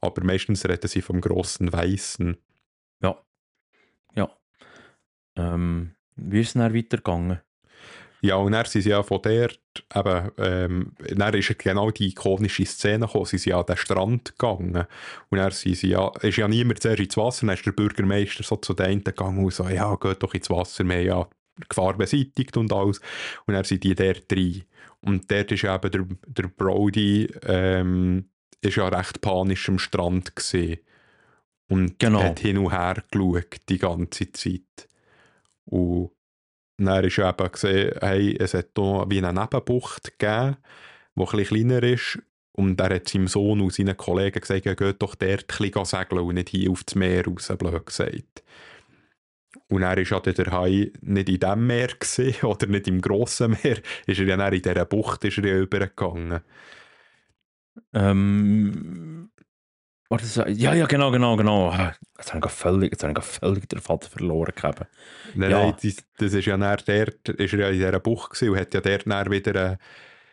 aber meistens reden sie vom grossen Weißen. Ja. Ja. Ähm, wie ist es dann weitergegangen? Ja, und dann sind sie ja von dort, eben, ähm, dann ist genau die ikonische Szene gekommen, sie sind ja an den Strand gegangen und dann sind sie ja, ist ja niemand zuerst ins Wasser, dann ist der Bürgermeister so zu den einen gegangen und so, ja, geht doch ins Wasser, wir haben ja die Gefahr beseitigt und alles, und dann sind die dort rein. Und dort ist eben der, der Brody, ähm, ist ja recht panisch am Strand gesehen und Genau. hat hin und her geschaut die ganze Zeit. Und dann ist eben gesehen, hey, es hat hier wie eine Nebenbucht gegeben, die ein bisschen kleiner ist. Und er hat seinem Sohn und seinen Kollegen gesagt, ja, geht doch dort ein bisschen segeln und nicht hier aufs Meer raus, blöd gesagt. Und er ist ja der Hai nicht in diesem Meer gewesen, oder nicht im grossen Meer, ist er ja dann in dieser Bucht ist er ja übergegangen. Ähm, warte, so- ja, ja, genau, genau, genau. Ah, Jetzt habe ich völlig, jetzt habe ich völlig den Faden verloren gehabt. Nein, Ja. nein, das, das ist ja dann dort, ist er ja in dieser Bucht gewesen und hat ja dort dann wieder, äh,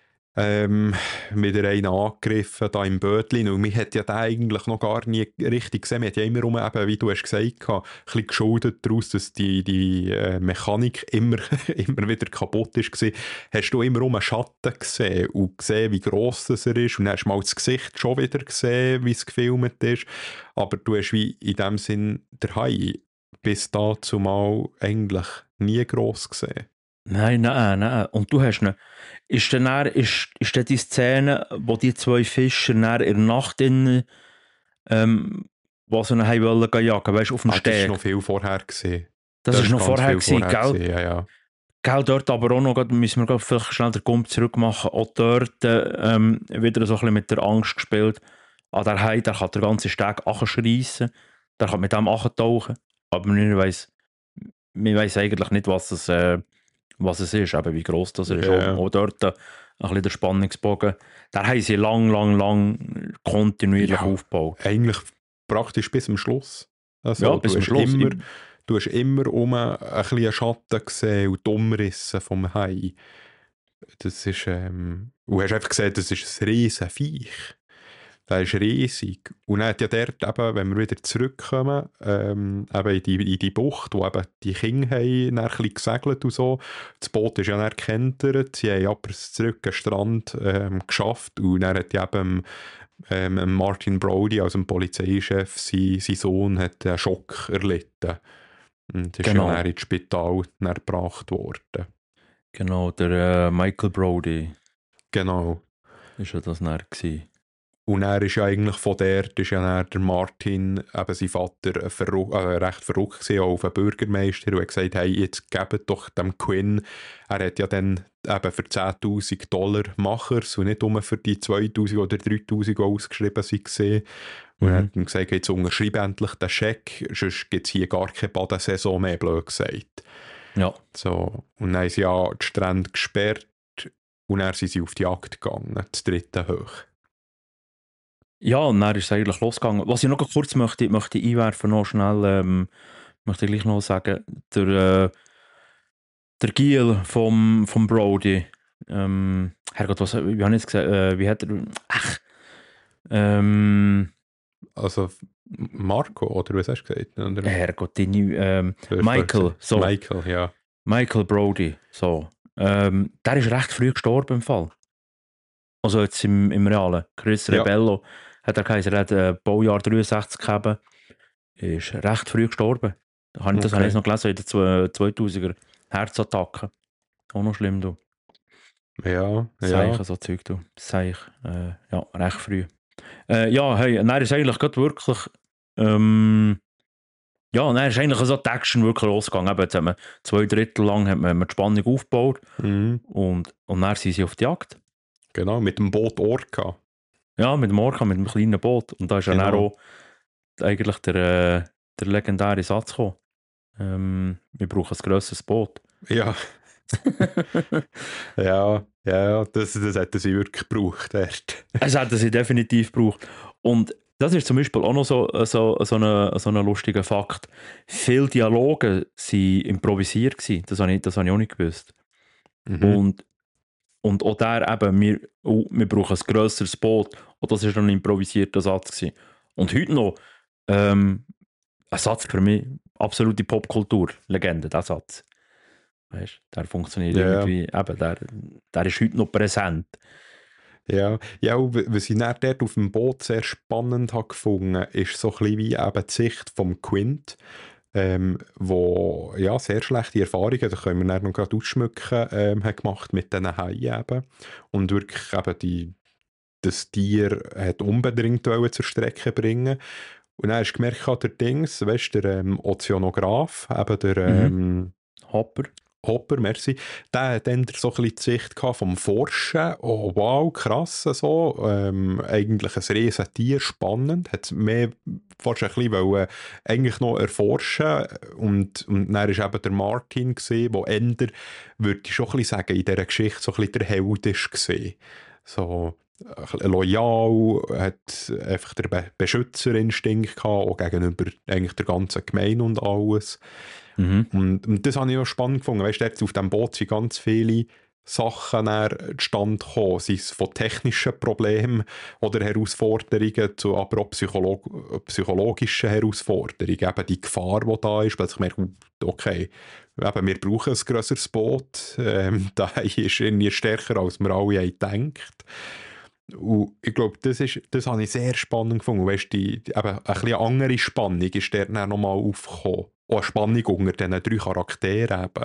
ähm, wieder einen angegriffen, da im Bötchen. Und mich hat ja den eigentlich noch gar nie richtig gesehen. Man hat ja immer rum, eben, wie du hast gesagt hast, ein bisschen geschuldet daraus, dass die, die äh, Mechanik immer, immer wieder kaputt ist gewesen. Hast du immer um einen Schatten gesehen und gesehen, wie gross das er ist. Und dann hast du mal das Gesicht schon wieder gesehen, wie es gefilmt ist. Aber du hast wie in dem Sinn der Hai bis dazu mal eigentlich nie gross gesehen. Nein, nein, nein. Und du hast ihn. Ist dann, dann, ist, ist dann die Szene, wo die zwei Fischer dann in der Nacht in, ähm, wo sie ihn haben wollen gehen jagen, weißt du, auf dem Ah, das Steg. war noch viel vorher gesehen. Das war noch ganz vorher, viel gewesen, vorher gell? gewesen, ja, ja. Gell, dort aber auch noch, grad- müssen wir grad vielleicht schnell den Gump zurück machen, auch dort ähm, wieder so ein bisschen mit der Angst gespielt. Ah, der Hai, der kann den ganzen Steg anschreissen, der kann mit dem tauchen, aber man weiss, man weiss eigentlich nicht, was es, äh, was es ist, eben wie gross das ist. Ja. Auch, auch dort äh, ein bisschen der Spannungsbogen. Der haben sie lang, lang, lang kontinuierlich Ja. aufgebaut. Eigentlich praktisch bis zum Schluss. Also, Ja, bis du zum hast Schluss. Immer, du hast immer um ein bisschen Schatten gesehen und die Umrisse vom Hai. Das ist, ähm, du hast einfach gesehen, das ist ein riesen Viech. Der ist riesig. Und dann hat ja dort eben, wenn wir wieder zurückkommen, ähm, eben in die, in die Bucht, wo eben die Kinder haben, dann ein bisschen gesegelt und so. Das Boot ist ja dann gekentert. Sie haben aber zurück an den Strand ähm, geschafft. Und dann hat ja eben ähm, Martin Brody, also dem Polizeichef, sein, sein Sohn, hat einen Schock erlitten. Und ist Genau. ja dann ins Spital dann gebracht worden. Genau, der äh, Michael Brody Genau. ist ja das dann gewesen. Und er ist ja eigentlich von dort, ist ja dann der Martin, eben sein Vater, verru äh, recht verrückt gewesen, auch auf den Bürgermeister, und hat gesagt, hey, jetzt gebt doch dem Quinn, er hat ja dann eben für zehntausend Dollar Machers und nicht nur für die zweitausend oder dreitausend, die ausgeschrieben waren. Und Mhm. er hat ihm gesagt, jetzt unterschreib endlich den Scheck, sonst gibt es hier gar keine Badesaison mehr, blöd gesagt. Ja. So. Und dann haben sie ja die Strände gesperrt und dann sind sie auf die Jagd gegangen, das dritte hoch. Ja, und dann ist es eigentlich losgegangen. Was ich noch kurz möchte, möchte einwerfen, noch schnell, ähm, möchte ich gleich noch sagen, der, äh, der Giel vom, vom Brody, ähm, Herrgott, was, wie habe ich jetzt gesagt, äh, wie hat er, ach, ähm, Also Marco, oder was hast du gesagt? Oder? Herrgott, die, ähm, Du hast Michael, vorher gesagt. so, Michael, ja. Michael Brody, so, ähm, der ist recht früh gestorben im Fall. Also jetzt im, im Realen. Chris Ja. Rebello hat er geheißen, er hat äh, Baujahr dreiundsechzig gehabt, ist recht früh gestorben. Da habe ich, das Okay. habe ich jetzt noch gelesen in den zweitausender Herzattacke. Auch noch schlimm, du. Ja, Zeichen, ja. so Zeug, du. Zeich, äh, ja, recht früh. Äh, ja, hey, dann ist eigentlich gerade wirklich, ähm, ja, dann ist eigentlich so die Action wirklich losgegangen. Eben, jetzt hat man zwei Drittel lang hat man, hat man die Spannung aufgebaut Mhm. und, und dann sind sie auf die Jagd. Genau, mit dem Boot Orca. Ja, mit dem Orca, mit dem kleinen Boot. Und da ist ja dann Genau. auch eigentlich der, äh, der legendäre Satz gekommen. Ähm, wir brauchen ein grösseres Boot. Ja. ja, ja, das, das hätten sie wirklich gebraucht. Dort. Es hätten sie definitiv gebraucht. Und das ist zum Beispiel auch noch so, so, so ein so eine lustiger Fakt. Viele Dialoge waren improvisiert gewesen. Das habe ich, das habe ich auch nicht gewusst. Mhm. Und, und auch der eben, wir, oh, wir brauchen ein grösseres Boot. Und das war ein improvisierter Satz gewesen. Und heute noch ähm, ein Satz für mich, absolute Popkultur-Legende, der Satz. Weißt, der funktioniert Ja. irgendwie, eben, der, der ist heute noch präsent. Ja, ja, und w- was ich dann dort auf dem Boot sehr spannend habe gefunden, ist so ein bisschen wie eben die Sicht vom Quint, ähm, wo ja sehr schlechte Erfahrungen, da können wir dann noch gerade ausschmücken, ähm, hat gemacht mit diesen Haien eben. Und wirklich eben die, das Tier hat unbedingt wollen zur Strecke bringen. Und dann hast du gemerkt, der Dings, weißt du, der ähm, Ozeanograph, eben der ähm, Hopper. Hopper, merci, der hat dann so ein bisschen die Sicht gehabt vom Forschen. Oh wow, krass, so. Ähm, eigentlich ein riesen Tier, spannend. Hat mehr fast ein bisschen wollen, eigentlich noch erforschen. Und, und dann war eben der Martin, gewesen, der Ender, würde ich schon ein bisschen sagen, in dieser Geschichte so ein bisschen der Held ist gewesen. So ein bisschen loyal, hat einfach den Be Beschützerinstinkt gehabt, auch gegenüber eigentlich der ganzen Gemeinde und alles. Mhm. Und, und das habe ich auch spannend gefunden. Weißt du, jetzt auf dem Boot sind ganz viele Sachen zustande gekommen, sei es von technischen Problemen oder Herausforderungen, zu, aber auch Psycholog psychologischen Herausforderungen. Eben die Gefahr, die da ist, plötzlich merke ich, okay, eben, wir brauchen ein grösseres Boot. Ähm, da ist irgendwie stärker, als wir alle haben gedacht. Und ich glaube, das, ist, das habe ich sehr spannend gefunden. Weißt, die, die, eben eine bisschen andere Spannung ist dort dann nochmal aufgekommen. Auch eine Spannung unter diesen drei Charakteren eben.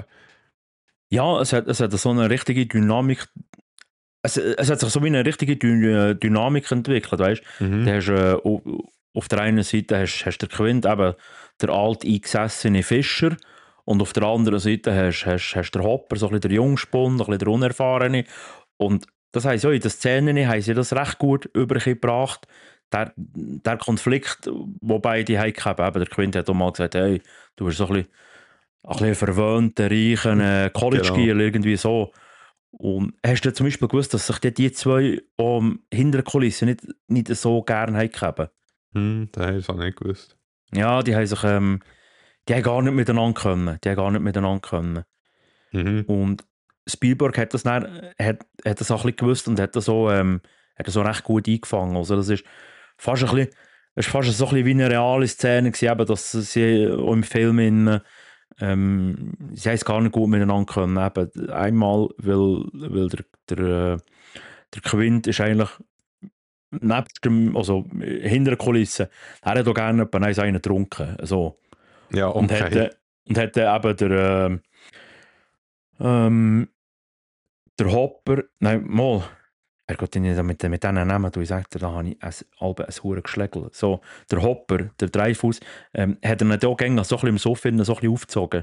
Ja, es hat, es hat so eine richtige Dynamik. Es, es hat sich so wie eine richtige Dy Dynamik entwickelt, weißt du? Mhm. Da hast, äh, auf, auf der einen Seite hast, hast der Quint, eben der alte eingesessene Fischer, und auf der anderen Seite hast du hast, hast der Hopper, so ein bisschen der Jungspund, ein bisschen der Unerfahrene. Und das heisst, ja, in den Szenen haben sie das recht gut übergebracht. Der, der Konflikt, wo beide haben, eben, der Quint hat auch mal gesagt, hey, du bist so ein bisschen ein bisschen verwöhnter, reichen äh, College-Gier, Genau. irgendwie so. Und hast du zum Beispiel gewusst, dass sich die, die zwei um, hinter der Kulisse nicht, nicht so gerne haben? Hm, das habe ich nicht gewusst. Ja, die haben sich ähm, die haben gar nicht miteinander können. Die haben gar nicht miteinander können. Mhm. Und Spielberg hat das, dann, hat, hat das auch ein bisschen gewusst und hat das so, ähm, hat das so recht gut eingefangen. Also das ist fast ein bisschen, es war fast so ein bisschen wie eine reale Szene gewesen, eben, dass sie auch im Film in, ähm, sie haben es gar nicht gut miteinander können. Eben, einmal, weil, weil der, der, äh, der Quint ist eigentlich nebst dem, also hinter der Kulisse, er hat auch gerne jemanden einen getrunken. So. Ja, Und okay. hätte, und hätte eben der, ähm, der Hopper, nein, mal, er geht nicht mit, mit diesen Namen, du sagst, da habe ich ein, ein, ein Huren geschlägelt. So, der Hopper, der Dreifuß, ähm, hat er ihn da gängig so ein bisschen im Sofa so ein bisschen aufgezogen.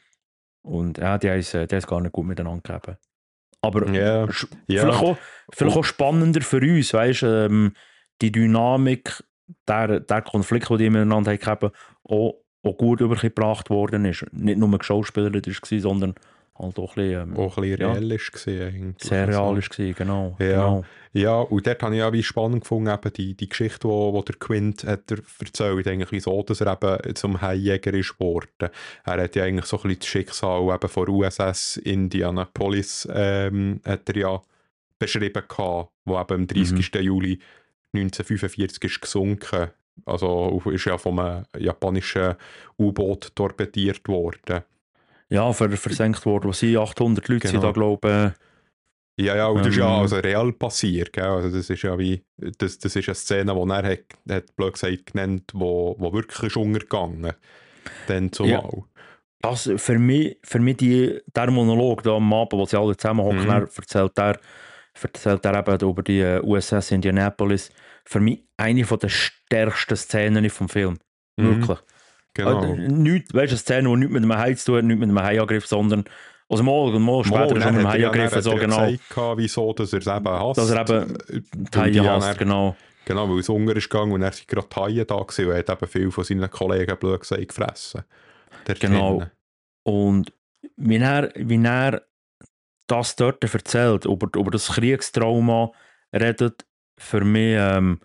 Und ja, die haben es, die haben es gar nicht gut miteinander gegeben. Aber Ja, sch- ja. vielleicht, auch, vielleicht auch spannender für uns, weißt du, ähm, die Dynamik, der, der Konflikt, den die miteinander haben, auch, auch gut übergebracht worden ist. Nicht nur geschauspielerisch war, sondern halt auch ein bisschen, ähm, Auch ein bisschen ja, realistisch gewesen eigentlich. sehr Also, realisch gewesen, genau. Ja, genau. ja, und dort habe ich auch wie spannend gefunden, eben die, die Geschichte, wo, wo der Quint hat er erzählt, eigentlich so, dass er eben zum Haijäger ist geworden. Er hat ja eigentlich so ein bisschen das Schicksal eben von U S S Indianapolis ähm, hat er ja beschrieben gehabt, wo eben am dreißigsten Juli neunzehnhundertfünfundvierzig ist gesunken. Also ist ja vom einem japanischen U-Boot torpediert worden. Ja, ver versenkt worden, wo sie achthundert Leute sind Genau. da, glaube Ja, ja, und das ist ja Ähm. also real passiert, gell? Also das ist ja wie, das, das ist eine Szene, die er hat, hat blöd gesagt genannt, wo, wo wirklich ist untergegangen. Dann zumal. Ja. das für mich, für mich die, der Monolog da am Abend, wo sie alle zusammenhocken, Mhm. er erzählt er, erzählt er eben über die äh, U S S Indianapolis, für mich eine von der stärksten Szenen vom Film. Mhm. Wirklich. Genau. Also, nicht, weißt du, eine Szene, die nichts mit einem Hai zu tun hat, nichts mit einem Haiangriff, sondern also mal, mal später Mal, schon mit dem dann hat er ja- Haiangriff, dann so hat er genau. gesagt, gehabt, wieso dass er es eben hasst. Dass er eben Äh, die weil die Haie ja hasst, dann- genau. Genau, weil es Hunger ist gegangen und er sind gerade die Haie da gewesen und er hat eben viele von seinen Kollegen blöd gesagt gefressen. Dort Genau. drinnen. Und wie er, wie er das dort erzählt, über, über das Kriegstrauma redet, für mich, ähm,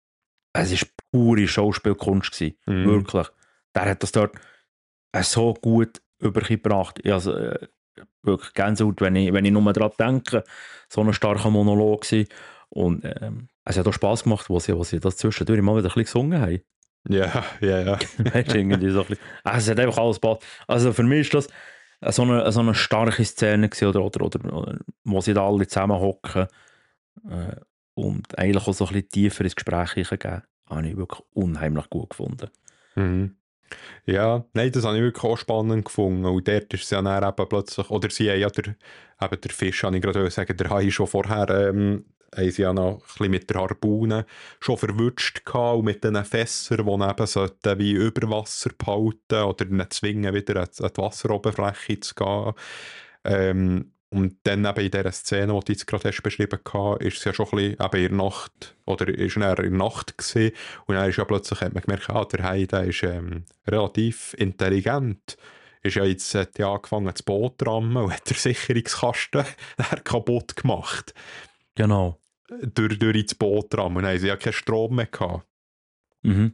es war pure Schauspielkunst gewesen, Mhm. wirklich. Der hat das dort äh, so gut übergebracht. Also, äh, wirklich Gänsehaut, wenn ich, wenn ich nur daran denke, so ein starker Monolog gewesen. Und ähm, es hat auch Spass gemacht, wo sie, wo sie das zwischendurch mal wieder ein bisschen gesungen haben. Ja, ja, ja. Weißt du, irgendwie so ein bisschen. Ah, es hat einfach alles gepasst. Also für mich ist das so eine, so eine starke Szene gewesen, oder, oder, oder, oder wo sie da alle zusammen hocken äh, und eigentlich auch so ein bisschen tiefer ins Gespräch geben. Habe ich wirklich unheimlich gut gefunden. Mhm. Ja, nein, das habe ich wirklich auch spannend gefunden. Und dort ist es ja dann eben plötzlich, oder sie haben ja der, eben der Fisch, habe ich gerade sagen, der Hai schon vorher, ähm, haben sie ja noch ein bisschen mit der Harpune schon verwutscht gehabt und mit diesen Fässern, die eben sollten wie über Wasser behalten oder nicht zwingen, wieder an die Wasseroberfläche zu gehen. Ähm, und dann eben in dieser Szene, die du jetzt gerade hast beschrieben hast, ist es ja schon ein bisschen eben in der Nacht, oder ist er in der Nacht gewesen. Und dann ist ja plötzlich, hat man gemerkt, ah, der Hai, der ist ähm, relativ intelligent. Ist ja jetzt, hat ja angefangen zu Boot zu rammen und hat den Sicherungskasten kaputt gemacht. Genau. Durch, durch ins Boot rammen. Und dann haben sie ja keinen Strom mehr gehabt. Mhm.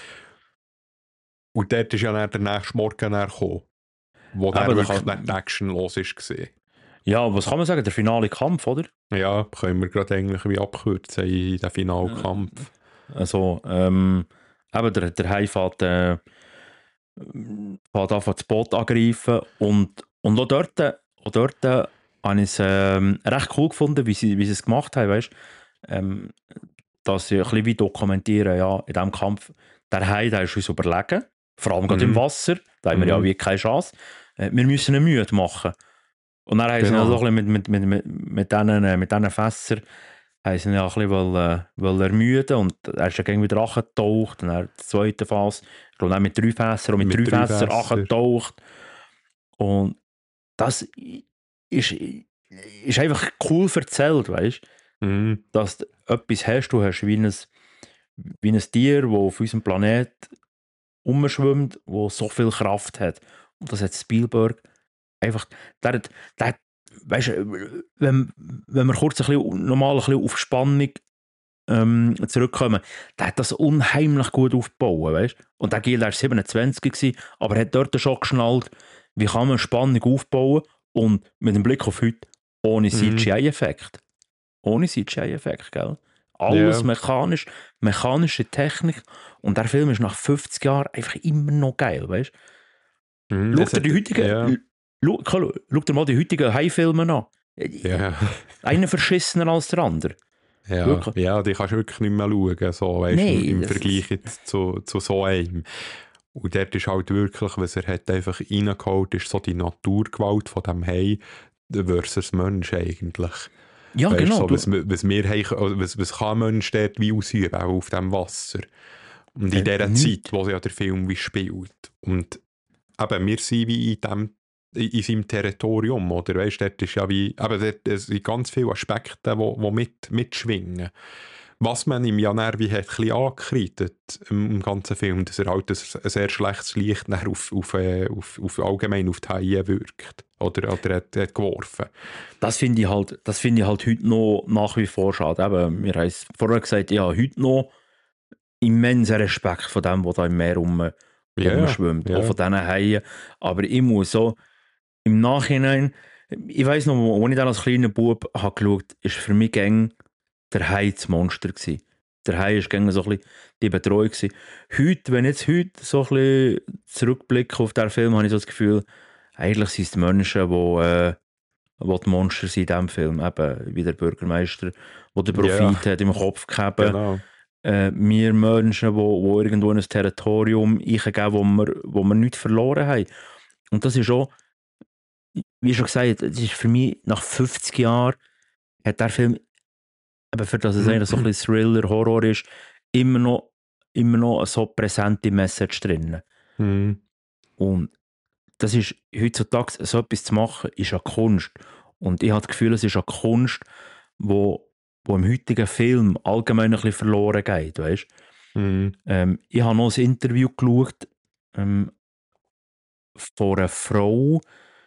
Und dort ist ja dann der nächste Morgen gekommen, wo Aber dann da wirklich kann- nicht actionlos war. Ja, was kann man sagen? Der finale Kampf, oder? Ja, können wir gerade eigentlich wie abkürzen in den Finalkampf. Also, ähm, eben der, der Hai fährt, äh, fährt an, das Boot angreifen und, und auch dort, auch dort äh, habe ich es ähm, recht cool gefunden, wie sie, wie sie es gemacht haben, weißt? Ähm, dass sie ein bisschen wie dokumentieren, ja, in diesem Kampf, der Hai, der ist uns überlegen, vor allem gerade Mhm. im Wasser, da haben wir ja Mhm. wie keine Chance. Äh, wir müssen ihn müde machen. Und dann haben sie Genau. noch so ein bisschen mit, mit, mit, mit, mit diesen, äh, mit diesen Fässern haben sie ihn ja ein bisschen wollen, äh, wollen ermüden und er ist ja gegen wieder angetaucht und dann die zweite Phase, ich glaube auch mit drei Fässern und mit, Mit drei drei Fässern Fässer. angetaucht. Und das ist, ist einfach cool erzählt, weißt du, Mhm. dass du etwas hast, du hast wie ein, wie ein Tier, das auf unserem Planet umschwimmt, das so viel Kraft hat. Und das hat Spielberg einfach, der, hat- der, hat- weißt du, wenn, wenn wir kurz ein bisschen, normal ein bisschen auf Spannung ähm, zurückkommen, der hat das unheimlich gut aufgebaut, weißt? Und der Gil, der war siebenundzwanzig gewesen, aber er hat dort schon geschnallt, wie kann man Spannung aufbauen und mit dem Blick auf heute ohne C G I-Effekt. Ohne C G I-Effekt, gell? Alles Ja. mechanisch, mechanische Technik und der Film ist nach fünfzig Jahren einfach immer noch geil, weißt? Mhm. Schau Es dir hat- die heutigen, Ja, schau, schau, schau dir mal die heutigen Hai-Filme an. ja. Einer verschissener als der andere. Ja, Wirklich? ja, die kannst du wirklich nicht mehr schauen, so, weißt, Nein, im, im das Vergleich jetzt zu, zu so einem. Und dort ist halt wirklich, was er hat einfach reingeholt, ist so die Naturgewalt von dem Hai versus Mensch eigentlich. Ja, Weißt, genau. so, Du, was, was, wir haben, also was, was kann ein Mensch dort wie ausüben, auch auf dem Wasser. Und in Äh, dieser nichts. Zeit, wo ja der Film wie spielt. Und eben, wir sind wie in dem in in seinem Territorium, oder? Weißt, dort ist ja wie, eben, dort es sind ganz viele Aspekte, die wo, wo mit, mitschwingen. Was man ihm ja dann wie hat ein bisschen angekreidet im, im ganzen Film, dass er halt ein, ein sehr schlechtes Licht dann auf, auf, äh, auf, auf allgemein auf die Haie wirkt. Oder, oder hat, hat geworfen. das finde ich, halt, das find ich halt heute noch nach wie vor schade. Eben, wir haben es vorher gesagt, ja, heute noch immensen Respekt von dem, was da im Meer rum, Ja, rumschwimmt. ja. Auch von diesen Haien. Aber ich muss so im Nachhinein, ich weiss noch, als ich dann als kleiner Bub habe geschaut, ist für mich gäng der Hai das Monster gewesen. Der Hai war gäng so ein bisschen die Betreuung gewesen. Heute, wenn ich jetzt heute so ein bisschen zurückblicke auf diesen Film, habe ich so das Gefühl, eigentlich sind es die Menschen, die, äh, die die Monster sind in diesem Film. Eben wie der Bürgermeister, der den Profit Ja. hat im Kopf gehabt. Genau. Äh, wir Menschen, die wo, wo irgendwo in ein Territorium eingeben, wo wir, wo wir nichts verloren haben. Und das ist auch, wie schon gesagt, das ist für mich nach fünfzig Jahren hat der Film, eben für das es eigentlich so ein bisschen Thriller, Horror ist, immer noch, immer noch eine so präsente Message drin. Mhm. Und das ist heutzutage, so etwas zu machen, ist eine Kunst. Und ich habe das Gefühl, es ist eine Kunst, wo, wo im heutigen Film allgemein ein bisschen verloren geht, weißt? Mhm. Ähm, ich habe noch ein Interview geschaut ähm, von einer Frau.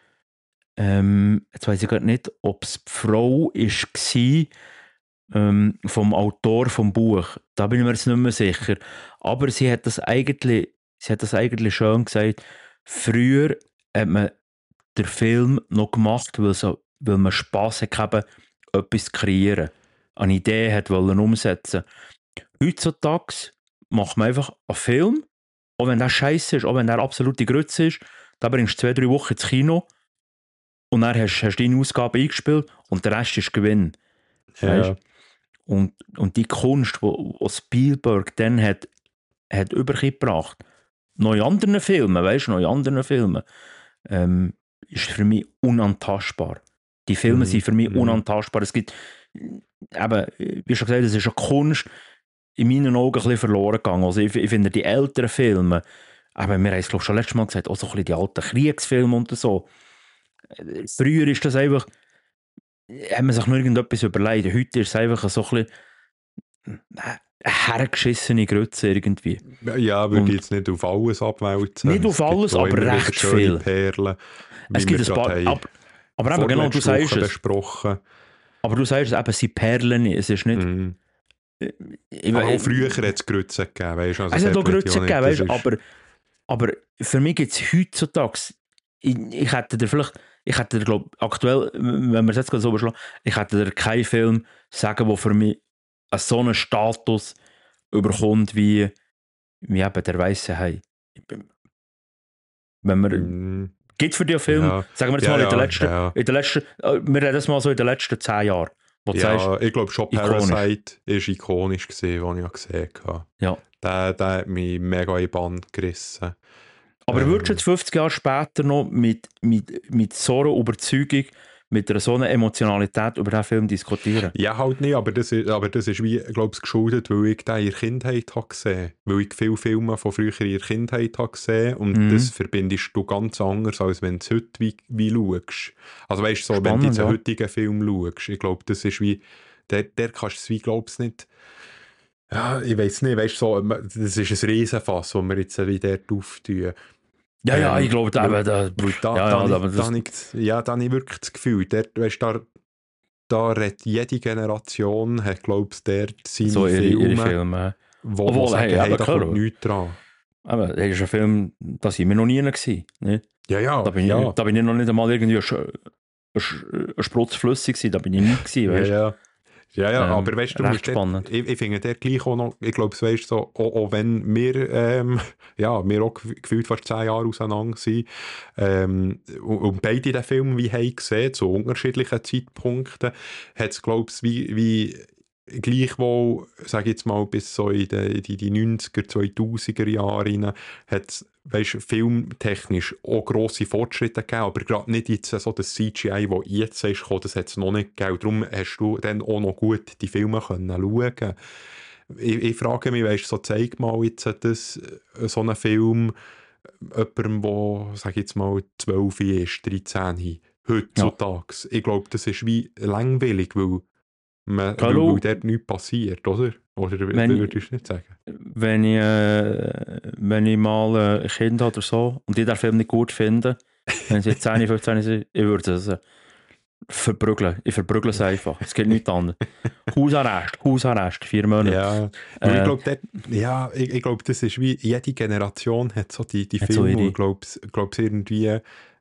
Ähm, jetzt weiss ich gerade nicht, ob es die Frau war ähm, vom Autor vom Buch. Da bin ich mir jetzt nicht mehr sicher. Aber sie hat das eigentlich, sie hat das eigentlich schön gesagt. Früher hat man den Film noch gemacht, weil, so, weil man Spass hatte, etwas zu kreieren. eine Idee hat wollen umsetzen. Heutzutage macht man einfach einen Film, auch wenn der scheiße ist, auch wenn der absolute Grütze ist, da bringst du zwei, drei Wochen ins Kino und dann hast, hast du deine Ausgabe eingespielt und der Rest ist Gewinn. Ja. Und, und die Kunst, die Spielberg dann hat, hat übergebracht, noch in anderen Filmen, weißt du, noch in anderen Filmen, ähm, ist für mich unantastbar. Die Filme Mhm. sind für mich Mhm. unantastbar. Es gibt, eben, wie schon gesagt, es ist eine Kunst in meinen Augen ein bisschen verloren gegangen. Also ich, ich finde die älteren Filme, aber wir haben es glaube ich schon letztes Mal gesagt, auch so ein bisschen die alten Kriegsfilme und so. Früher ist das einfach, hat man sich nur irgendetwas überlegt. Heute ist es einfach so ein bisschen eine hergeschissene Grütze irgendwie. Ja, würde Und- ich jetzt nicht auf alles abwälzen. Nicht auf Es gibt alles, auch aber immer wieder recht schöne viel. Perlen, wie Es gibt wir ein paar, gerade aber, aber eben genau, du vorletzte sagst Woche es. besprochen. Aber du sagst es, eben, es sind Perlen, es ist nicht... Mhm. Ich, Aber auch ich- früher hat es Grütze gegeben, weißt du? Also Es hat dort auch will ich Grütze nicht, gegeben, das weißt, ist- aber, aber für mich gibt es heutzutage, ich, ich hätte dir vielleicht, ich hätte dir, glaube aktuell, wenn wir es jetzt gerade so überschlagen, ich hätte dir keinen Film sagen, der für mich so einen Status überkommt wie, wie eben der Weiße Hai. Wenn wir, Mhm. gibt es für dich einen Film, Ja. sagen wir jetzt Ja, mal in den ja, letzten, ja. in den letzten, äh, wir reden das mal so in den letzten zehn Jahren, wo du sagst, Ja, ich glaube schon, ikonisch. Parasite war ikonisch, gewesen, was ich auch gesehen habe. ja. Der, der hat mich mega in die Band gerissen. Aber Ähm. würdest du jetzt fünfzig Jahre später noch mit, mit, mit so einer Überzeugung, mit einer so einer Emotionalität über diesen Film diskutieren? Ja, halt nicht, aber das ist, aber das ist wie, glaube ich, geschuldet, weil ich den in der Kindheit habe gesehen. Weil ich viele Filme von früher in der Kindheit habe gesehen und Mhm. das verbindest du ganz anders, als wenn du es heute wie, wie schaust. Also weißt du, so, wenn du Spannend, jetzt einen ja. heutigen Film schaust, ich glaube, das ist wie, der, der kannst du es wie, glaubst nicht, ja, ich weiß nicht, weißt du, so, das ist ein Riesenfass, das wir jetzt wieder dort auftun. Ja, ja, Ähm, ich glaube, da, weil- da, Weil da, ja, da, ja, habe aber ich, das- da, habe ich, das- ja, da habe ich wirklich das Gefühl, dort, weißt, da, da redet jede Generation, hat, glaube ich, dort seine so ihre, Filme, ihre Filme. wo Obwohl, man sagen, hey, hey, aber da klar. kommt nichts dran. Aber das ist ein Film, da sind wir noch nie gewesen. Nicht? Ja, ja, Da, bin ja. ich, da bin ich noch nicht einmal irgendwie ein, Sch- ein, Sch- ein Sprutz flüssig gewesen, da bin ich nie gewesen, Ja, weißt? ja. Ja, ja, Ähm, aber weißt du, du recht musst dort- spannend. ich, ich finde der gleich auch noch, ich glaube, weißt, so, auch, auch wenn wir, ähm, ja, wir auch gef- gefühlt fast zehn Jahre auseinander sind, ähm, und, und beide den Film wie haben gesehen, zu unterschiedlichen Zeitpunkten, hat es, glaube ich, wie, wie gleichwohl, sage ich jetzt mal, bis so in die, die, die neunziger, zweitausender Jahre rein, hat es, weißt, filmtechnisch auch grosse Fortschritte gegeben, aber gerade nicht jetzt so das C G I, das jetzt ist gekommen, das hat es noch nicht gegeben. Darum hast du dann auch noch gut die Filme können schauen. Ich, ich frage mich, weißt, so zeig mal jetzt das, so einen Film jemandem, der, sag ich jetzt mal, zwölf ist, dreizehn, heutzutage. Ich glaube, das ist wie langweilig, weil, man, weil, Hallo? weil dort nichts passiert, oder? Oder Wenn- würdest du nicht sagen? Wenn ich, äh, wenn ich mal äh, ein Kind habe oder so und die den Film nicht gut finde, wenn sie jetzt zehn, fünfzehn sind, ich würde es äh, verprügeln. Ich verprügle es einfach. Es geht nichts anderes. Hausarrest, Hausarrest, vier Monate. Ja, weil Äh, ich glaube, dort- ja, ich, ich glaube, das ist wie, jede Generation hat so die, die Hat so Filme, ihre- ich glaube, glaub, irgendwie,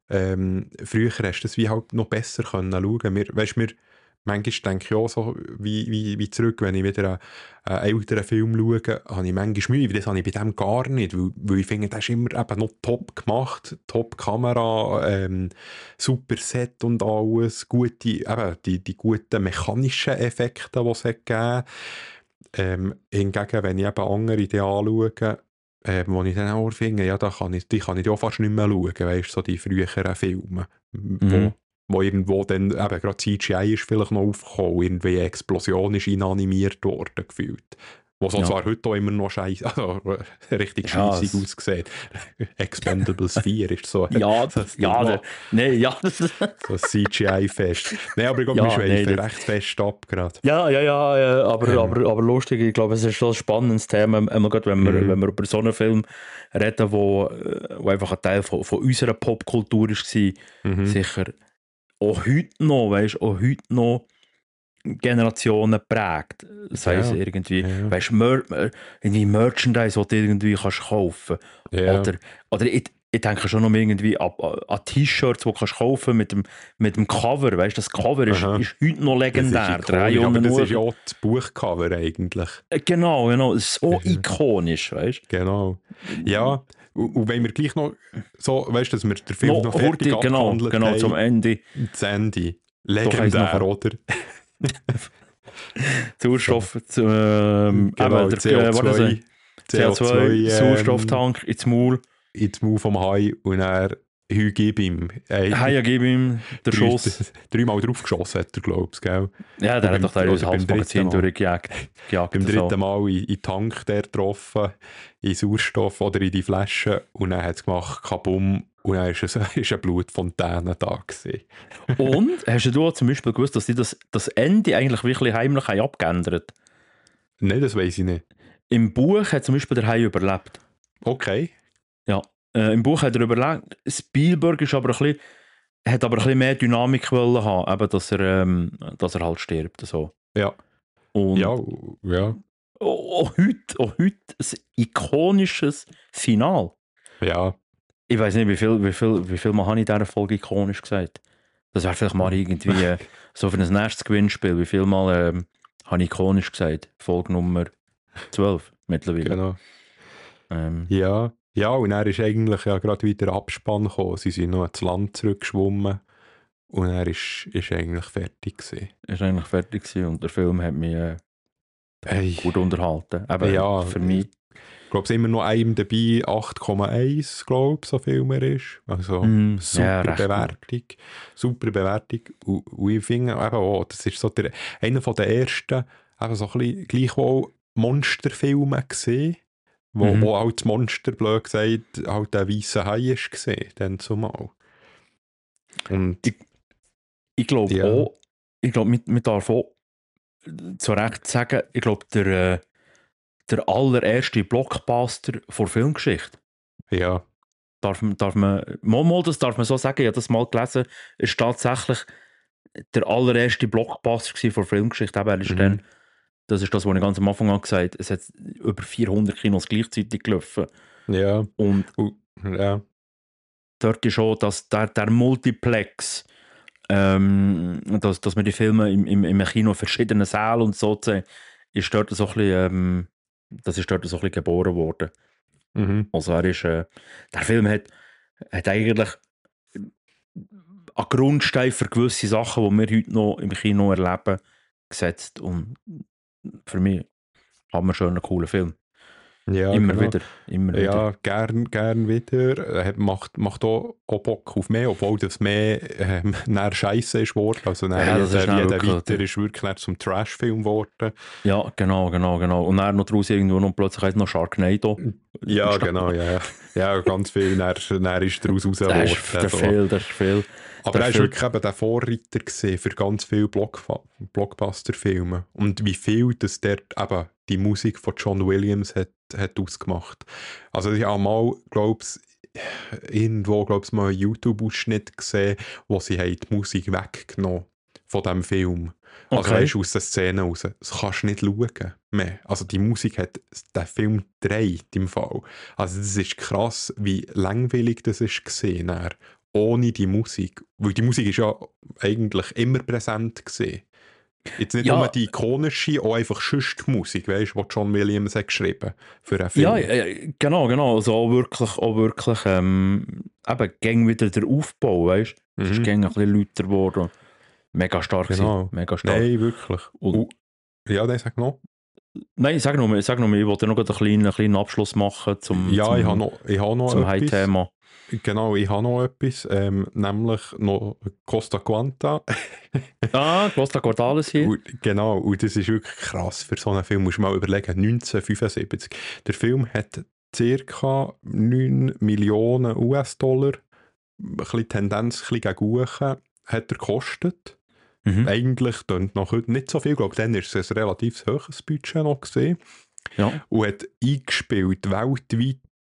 ähm, früher hast du das wie halt noch besser können schauen. Wir, weißt, wir, manchmal denke ich auch so wie, wie, wie zurück, wenn ich wieder einen, einen älteren Film schaue, habe ich manchmal Mühe, das habe ich bei dem gar nicht, weil, weil ich finde, der ist immer eben noch top gemacht, top Kamera, ähm, super Set und alles, gute, eben die, die guten mechanischen Effekte, die es hat gegeben. Ähm, hingegen, wenn ich eben andere die anschaue, ähm, wo ich dann auch finde, ja, da kann ich, die kann ich auch fast nicht mehr schauen, weißt du, so die früheren Filme, Mhm. wo, wo irgendwo dann, eben gerade C G I ist vielleicht noch aufgekommen, irgendwie eine Explosion ist inanimiert worden, gefühlt. Was Ja. zwar heute auch immer noch scheiße, also richtig Ja, scheissig es- aussieht. Expendables vier ist so, Ja, das- ja, das- der, nee, ja, das, so ein C G I-Fest. Nein, aber ich glaube, Ja, wir schweifen nee, das- recht fest ab gerade. ja, ja, ja, äh, aber, Ähm. aber, aber lustig, ich glaube, es ist schon ein spannendes Thema, einmal gerade, wenn, wir, Mhm. wenn wir über so einen Film reden, wo, äh, wo einfach ein Teil von, von unserer Popkultur war, Mhm. sicher auch heute noch, weißt du, auch heute noch Generationen prägt. Sei Ja. es irgendwie, Ja. weißt du, Mer äh, irgendwie Merchandise, das du irgendwie kannst kaufen Ja. Oder, oder ich, ich denke schon noch irgendwie an, an T-Shirts, die du kannst kaufen mit dem, mit dem Cover. Weißt du, das Cover ist, ist heute noch legendär. Das ist ikonisch, aber das ist ja auch das Buchcover eigentlich. Genau, genau. So Mhm. ikonisch, weißt du? Genau. Ja, und, und wenn wir gleich noch so, weißt du, dass wir den Film No, noch fertig hurtig, genau, abgehandelt genau, haben. zum Ende. Das Ende. Doch, Legendär, noch- oder? Sauerstoff, zu, ähm, Genau, eben, der, C O äh, warte, zwei. C O zwei, ähm, Sauerstofftank ins Maul. ins Maul vom Hai und er Heu gib ihm. Ey, Hey, ja, gib ihm den drei- Schuss. Dreimal draufgeschossen hat er, glaubst du, gell? Ja, der beim- hat doch da oder das beim Halbmagazin dritten Mal. durchgejagt. Gejagt, Beim so. dritten Mal in, in den Tank der getroffen, in Sauerstoff oder in die Flasche und dann hat es gemacht, kabum, und dann ist, es, ist eine Blutfontäne da gewesen. Und hast du auch zum Beispiel gewusst, dass die das, das Ende eigentlich wirklich heimlich haben abgeändert? Nein, das weiß ich nicht. Im Buch hat zum Beispiel der Hai überlebt. Okay. Ja. Äh, Im Buch hat er überlebt. Spielberg ist aber ein bisschen, hat aber ein bisschen mehr Dynamik wollen haben, eben, dass, er, ähm, dass er halt stirbt. So. Ja. Und Ja, ja. auch, auch heute, auch heute ein ikonisches Final. Ja. Ich weiß nicht, wie viel, wie viel, wie viel mal habe ich in dieser Folge ikonisch gesagt. Das wäre vielleicht mal irgendwie äh, so für ein nächstes Gewinnspiel. Wie viel Mal ähm, habe ich ikonisch gesagt? Folge Nummer zwölf mittlerweile. Genau. Ähm, Ja. Ja, und er ist eigentlich ja gerade wieder Abspann gekommen. Sie sind noch ins Land zurückgeschwommen und er ist, ist eigentlich fertig gewesen. ist eigentlich fertig gewesen und der Film hat mich äh, Hey. gut unterhalten. Aber Ja, für mich. Ich glaube, es ist immer noch einem dabei, acht Komma eins, glaube ich, so viel mehr ist. Also Mm, super ja, recht Bewertung. Super Bewertung. Und, und ich finde eben auch, das ist so der, einer von der ersten, eben so ein bisschen gleichwohl Monsterfilme gesehen, wo, Mhm. wo halt das Monster, blöd gesagt, halt der weiße Hai ist gesehen, dann zumal. Und Ich- Ich glaube Ja. auch, ich glaube, man, man darf auch zu Recht sagen, ich glaube, der, äh, der allererste Blockbuster vor Filmgeschichte. ja, Darf, man- darf man, mal, mal, das darf man so sagen, ich habe das mal gelesen, ist tatsächlich der allererste Blockbuster gewesen vor Filmgeschichte. Eben, er ist Mhm. dann, das ist das, was ich ganz am Anfang an gesagt habe, es hat über vierhundert Kinos gleichzeitig gelaufen. ja, Und ja, dort ist auch, dass der, der Multiplex, ähm, dass, dass man die Filme im, im, im Kino in verschiedenen Sälen und so sehen, ist dort so ein bisschen, ähm, das ist dort so ein bisschen geboren worden. mhm. Also er ist, äh, der Film hat, hat eigentlich einen Grundstein für gewisse Sachen, die wir heute noch im Kino erleben, gesetzt. Und für mich haben wir schon einen coolen Film. Ja, immer genau. wieder, immer wieder. Ja, gern, gern wieder. Er macht, macht auch, auch Bock auf mehr, obwohl das mehr ähm, näher Scheisse ist geworden. Also Ja, näher das ist jeder, dann jeder wirklich- weiter ist wirklich näher zum Trash-Film geworden. Ja, genau, genau, genau. Und dann noch daraus irgendwo noch plötzlich hat noch Sharknado. Ja, entstanden. genau, ja. Ja, ja ganz viel. Näher, näher ist daraus raus Das ist geworden. der So. viel, das ist viel. Aber der er war Film- wirklich eben der Vorreiter gewesen für ganz viele Block Blockbuster-Filme. Und wie viel das dort eben die Musik von John Williams hat, hat ausgemacht. Also ich habe mal, glaube ich, irgendwo, glaube ich, mal einen YouTube-Ausschnitt gesehen, wo sie haben die Musik weggenommen von diesem Film. Also Okay. weißt du, aus der Szene raus. Das kannst du nicht schauen mehr. Also die Musik hat den Film gedreht im Fall. Also das ist krass, wie langweilig das ist gesehen dann, ohne die Musik. Weil die Musik ist ja eigentlich immer präsent gesehen. Jetzt nicht Ja. nur die ikonische, auch einfach sonst die Musik, weißt du, die John Williams hat geschrieben für einen Film. Ja, ja, genau, genau. Also auch wirklich, auch wirklich ähm, eben, gäng wieder der Aufbau, weißt du? Es ist Mhm. gäng ein bisschen lauter geworden. Mega stark Genau. gewesen, mega stark. Nein, wirklich. Und- Und, ja, nein, sag noch. Nein, ich sag nur, ich sag nur, ich wollte noch einen kleinen, einen kleinen Abschluss machen zum, Ja, zum, ich habe noch, ich habe noch zum etwas. High-Thema. Genau, ich habe noch etwas, ähm, nämlich noch Costa Quanta. Ah, Costa Cordalis hier. Und, genau, und das ist wirklich krass für so einen Film, musst du mal überlegen, neunzehnhundertfünfundsiebzig. Der Film hat ca. neun Millionen U S-Dollar, ein bisschen Tendenz ein bisschen gegen hoch, hat er gekostet. Mhm. Eigentlich klingt noch heute nicht so viel, ich glaube, dann war es ein relativ hohes Budget noch gesehen. Ja. Und hat eingespielt weltweit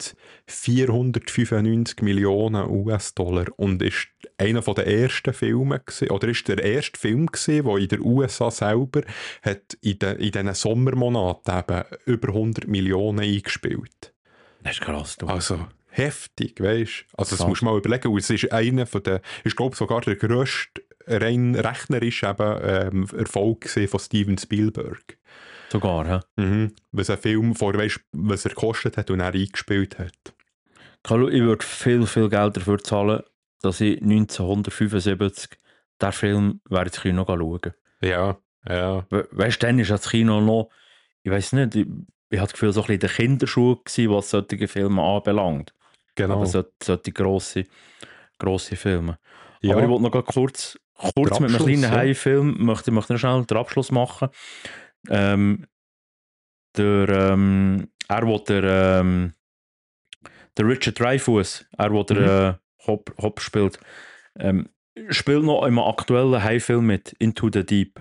vierhundertfünfundneunzig Millionen U S-Dollar und ist einer der ersten Filme gewesen, oder ist der erste Film gewesen, der in den U S A selber hat in, de, in diesen Sommermonaten eben über hundert Millionen eingespielt. Das ist krass, du. Also, heftig, weißt du? Also das Krass. musst du mal überlegen, und es ist einer von den, ich glaube sogar der grösste rein rechnerisch eben, ähm, Erfolg gewesen von Steven Spielberg. Sogar, ja. Mhm. Was ein Film vor, weißt, was er gekostet hat und er eingespielt hat. Carlo, ich würde viel, viel Geld dafür zahlen, dass ich neunzehnhundertfünfundsiebzig den Film wäre ins Kino schauen. Ja, ja. We weißt du, dann ist das Kino noch, ich weiß nicht, ich, ich habe das Gefühl, so ein bisschen in der Kinderschule gewesen, was solche Filme anbelangt. Genau. Aber so, solche grosse, grosse Filme. Ja. Aber ich wollte noch ganz kurz, kurz mit einem Abschluss, kleinen ja. Hai-Film, möchte, möchte noch schnell den Abschluss machen. Ähm, der, ähm, er will der, ähm, der Richard Dreyfuss, er will der Mhm. äh, Hop, Hop spielt, ähm, spielt noch in einem aktuellen Hai-Film mit, Into the Deep.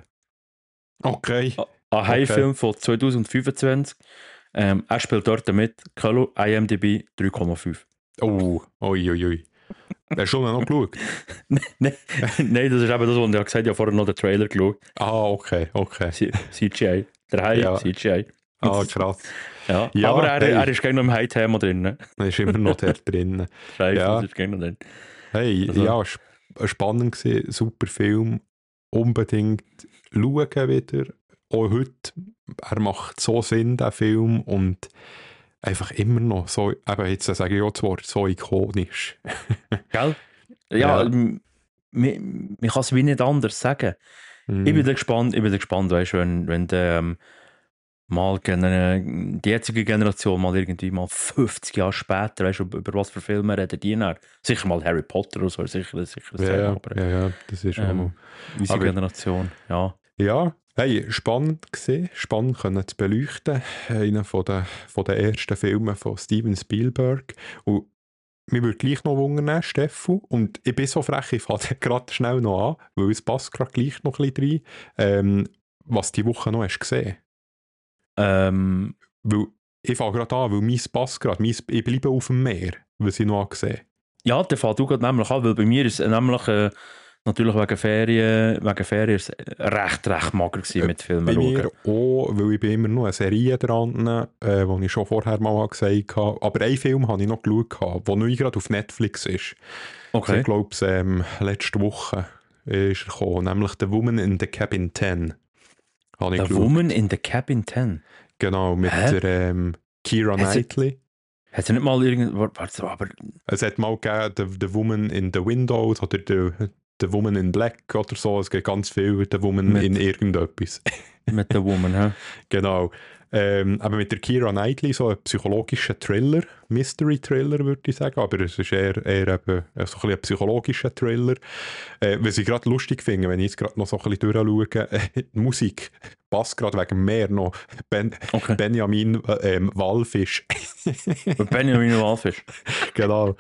Okay. Ein Hai-Film von zwanzig fünfundzwanzig. Ähm, er spielt dort mit. Köllo, I M D B drei Komma fünf. Oh, oi, oi, oi. Hast du schon noch geschaut? Nein, nein, das ist eben das, was ich gesagt habe. Ich habe vorher noch den Trailer geschaut. Ah, okay, okay. C- CGI. Der Hai, Ja. C G I. Ah, krass. Ja. Ja, Aber er, hey. er ist gerne noch im Hai-Thema drin. Da ist immer noch der drin. Scheiße, Ja. das ist gerne noch drin. Hey, Also- ja, sp spannend gewesen, super Film. Unbedingt schauen wieder. Auch heute, er macht so Sinn, der Film, und einfach immer noch so, eben jetzt sage ich auch das Wort, so ikonisch. Gell? Ja, Ja. m- mi- man kann es wie nicht anders sagen. Mhm. Ich bin da gespannt, ich bin da gespannt, weißt du, wenn, wenn der, ähm, mal gen- die jetzige Generation mal irgendwie mal fünfzig Jahre später, weißt du, über, über was für Filme reden die dann? Sicher mal Harry Potter oder so, sicher, sicher das ja, Thema, ja, aber ja, ja, das ist auch ähm, noch. unsere aber- Generation, ja. Ja, hey, spannend gesehen, spannend können zu beleuchten. Einer von den, von den ersten Filmen von Steven Spielberg. Und mir würde gleich noch wundern, Steffu, und ich bin so frech, ich fange gerade schnell noch an, weil es passt gerade gleich noch ein bisschen rein, ähm, was die Woche noch hast gesehen. Ähm, Weil ich fange gerade an, weil meins passt gerade, meins, ich bleibe auf dem Meer, was ich noch gesehen habe. ja, der fängt du gerade nämlich an, weil bei mir ist es nämlich äh, natürlich wegen Ferien, wegen Ferien ist es recht, recht mager gewesen mit Filmen Bei schauen. mir auch, weil ich bin immer noch eine Serie dran, äh, die ich schon vorher mal gesagt habe. Aber einen Film habe ich noch geschaut, der neu gerade auf Netflix ist. Okay. Ich glaube, ähm, letzte Woche ist er gekommen, nämlich «The Woman in the Cabin ten». Habe ich The geschaut. Woman in the Cabin ten. Genau, mit Hä? der ähm, Keira Hat sie- Knightley. Hat es nicht mal irgend... Warte, aber... Es hat mal gegeben, the, the Woman in the Windows» oder the, «The Woman in Black» oder so. Es gibt ganz viel «The Woman Mit- in irgendetwas». Mit der Woman, hä? Genau. Ähm, aber mit der Keira Knightley, so ein psychologischer Thriller, Mystery-Thriller würde ich sagen, aber es ist eher, eher eben so ein, bisschen ein psychologischer Thriller. Äh, was ich gerade lustig finde, wenn ich jetzt gerade noch so ein bisschen durchschaue, äh, die Musik passt gerade wegen mehr noch. Ben, Okay. Benjamin äh, ähm, Walfisch. Benjamin Walfisch. Genau.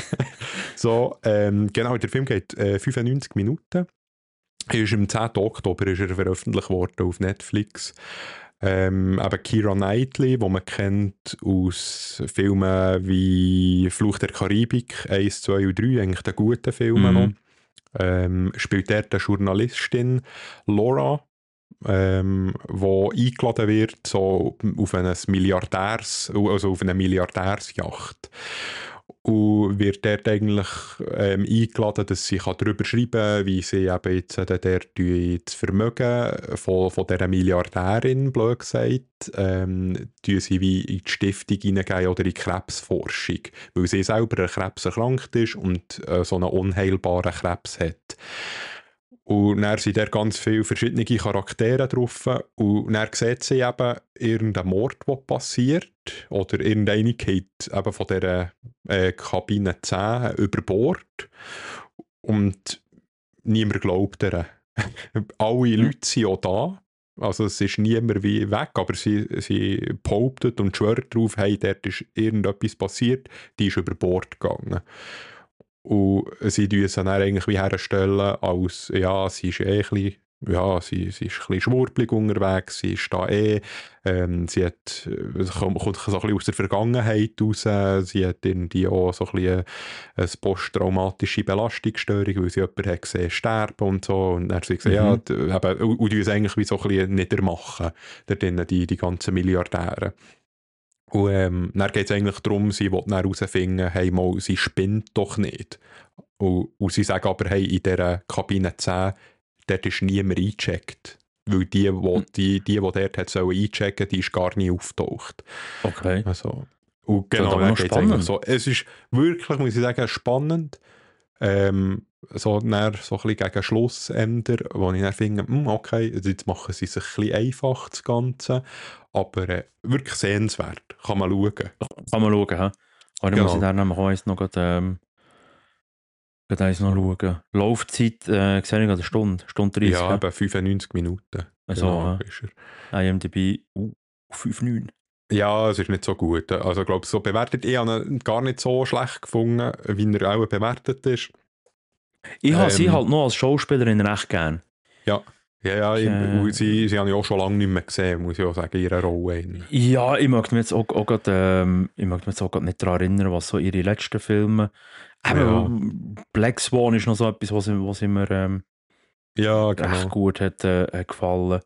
so, ähm, genau, der Film geht äh, fünfundneunzig Minuten. Er ist am zehnten Oktober ist er veröffentlicht worden auf Netflix. Ähm, eben Keira Knightley, die man kennt aus Filmen wie «Fluch der Karibik» eins, zwei und drei, eigentlich den guten Filmen Mhm. noch. Ähm, spielt dort eine Journalistin, Laura, ähm, wo eingeladen wird so auf eine Milliardärs, also auf eine Milliardärsjacht. Und wird dort eigentlich ähm, eingeladen, dass sie kann darüber schreiben kann, wie sie eben jetzt äh, dort das Vermögen von, von dieser Milliardärin, blöd gesagt, ähm, tun sie wie in die Stiftung hineingeben oder in die Krebsforschung, weil sie selber an Krebs erkrankt ist und äh, so einen unheilbaren Krebs hat. Und dann sind da ganz viele verschiedene Charaktere drauf. Und dann sieht sie eben irgendeinen Mord, der passiert. Oder irgendeine geht eben von dieser äh, Kabine zehn über Bord. Und niemand glaubt ihr. Alle Leute sind auch da. Also es ist niemand wie weg, aber sie, sie behauptet und schwört darauf, hey, dort ist irgendetwas passiert, die ist über Bord gegangen. Und sie tun es dann eigentlich wie herstellen, als, ja, sie ist eh ein bisschen, ja, sie, sie ist ein bisschen schwurbelig unterwegs, sie ist da eh, ähm, sie hat, es kommt kommt so ein bisschen aus der Vergangenheit raus, sie hat irgendwie auch so ein bisschen eine posttraumatische Belastungsstörung, weil sie jemanden hat gesehen sterben und so, und dann hat sie gesagt, Mhm. ja, d- eben, und die es eigentlich wie so ein bisschen niedermachen, dort drinnen, die, die ganzen Milliardäre. Und ähm, dann geht es eigentlich darum, sie will dann herausfinden, hey, mal, sie spinnt doch nicht. Und, und sie sagen aber, hey, in dieser Kabine zehn, dort ist niemand eingecheckt. Weil die, wo, die, die, die dort hat sollen einchecken, die ist gar nicht auftaucht. Okay. Also, und Das ist genau, aber dann noch geht's spannend. eigentlich so. Es ist wirklich, muss ich sagen, spannend. Ähm, so, dann so ein bisschen gegen Schlussender, wo ich dann finde, hm, okay, jetzt machen sie sich ein bisschen einfach, das Ganze. Aber äh, wirklich sehenswert. Kann man schauen. Kann man schauen, hä? Aber dann Genau. muss ich dann nämlich auch eins noch, grad, ähm, grad eins noch schauen. Laufzeit äh, sehe ich eine Stunde, Stunde dreißig. Ja, hä? eben fünfundneunzig Minuten. Also, Genau, hä? ist er. I M D B uh, fünf Komma neun. Ja, es ist nicht so gut. Also ich glaube, so bewertet, ich habe ihn gar nicht so schlecht gefunden, wie er auch bewertet ist. Ich habe sie Ähm, halt noch als Schauspielerin recht gern. Ja, ja, ja. Ich, Äh. und sie, sie habe ich auch schon lange nicht mehr gesehen, muss ich auch sagen, ihre Rolle. Ja, ich möchte mich jetzt auch, auch grad, ähm, ich möchte mich jetzt auch grad nicht daran erinnern, was so ihre letzten Filme. Aber Ja. Black Swan ist noch so etwas, was, was mir ähm, Ja, recht genau. gut hat äh, gefallen.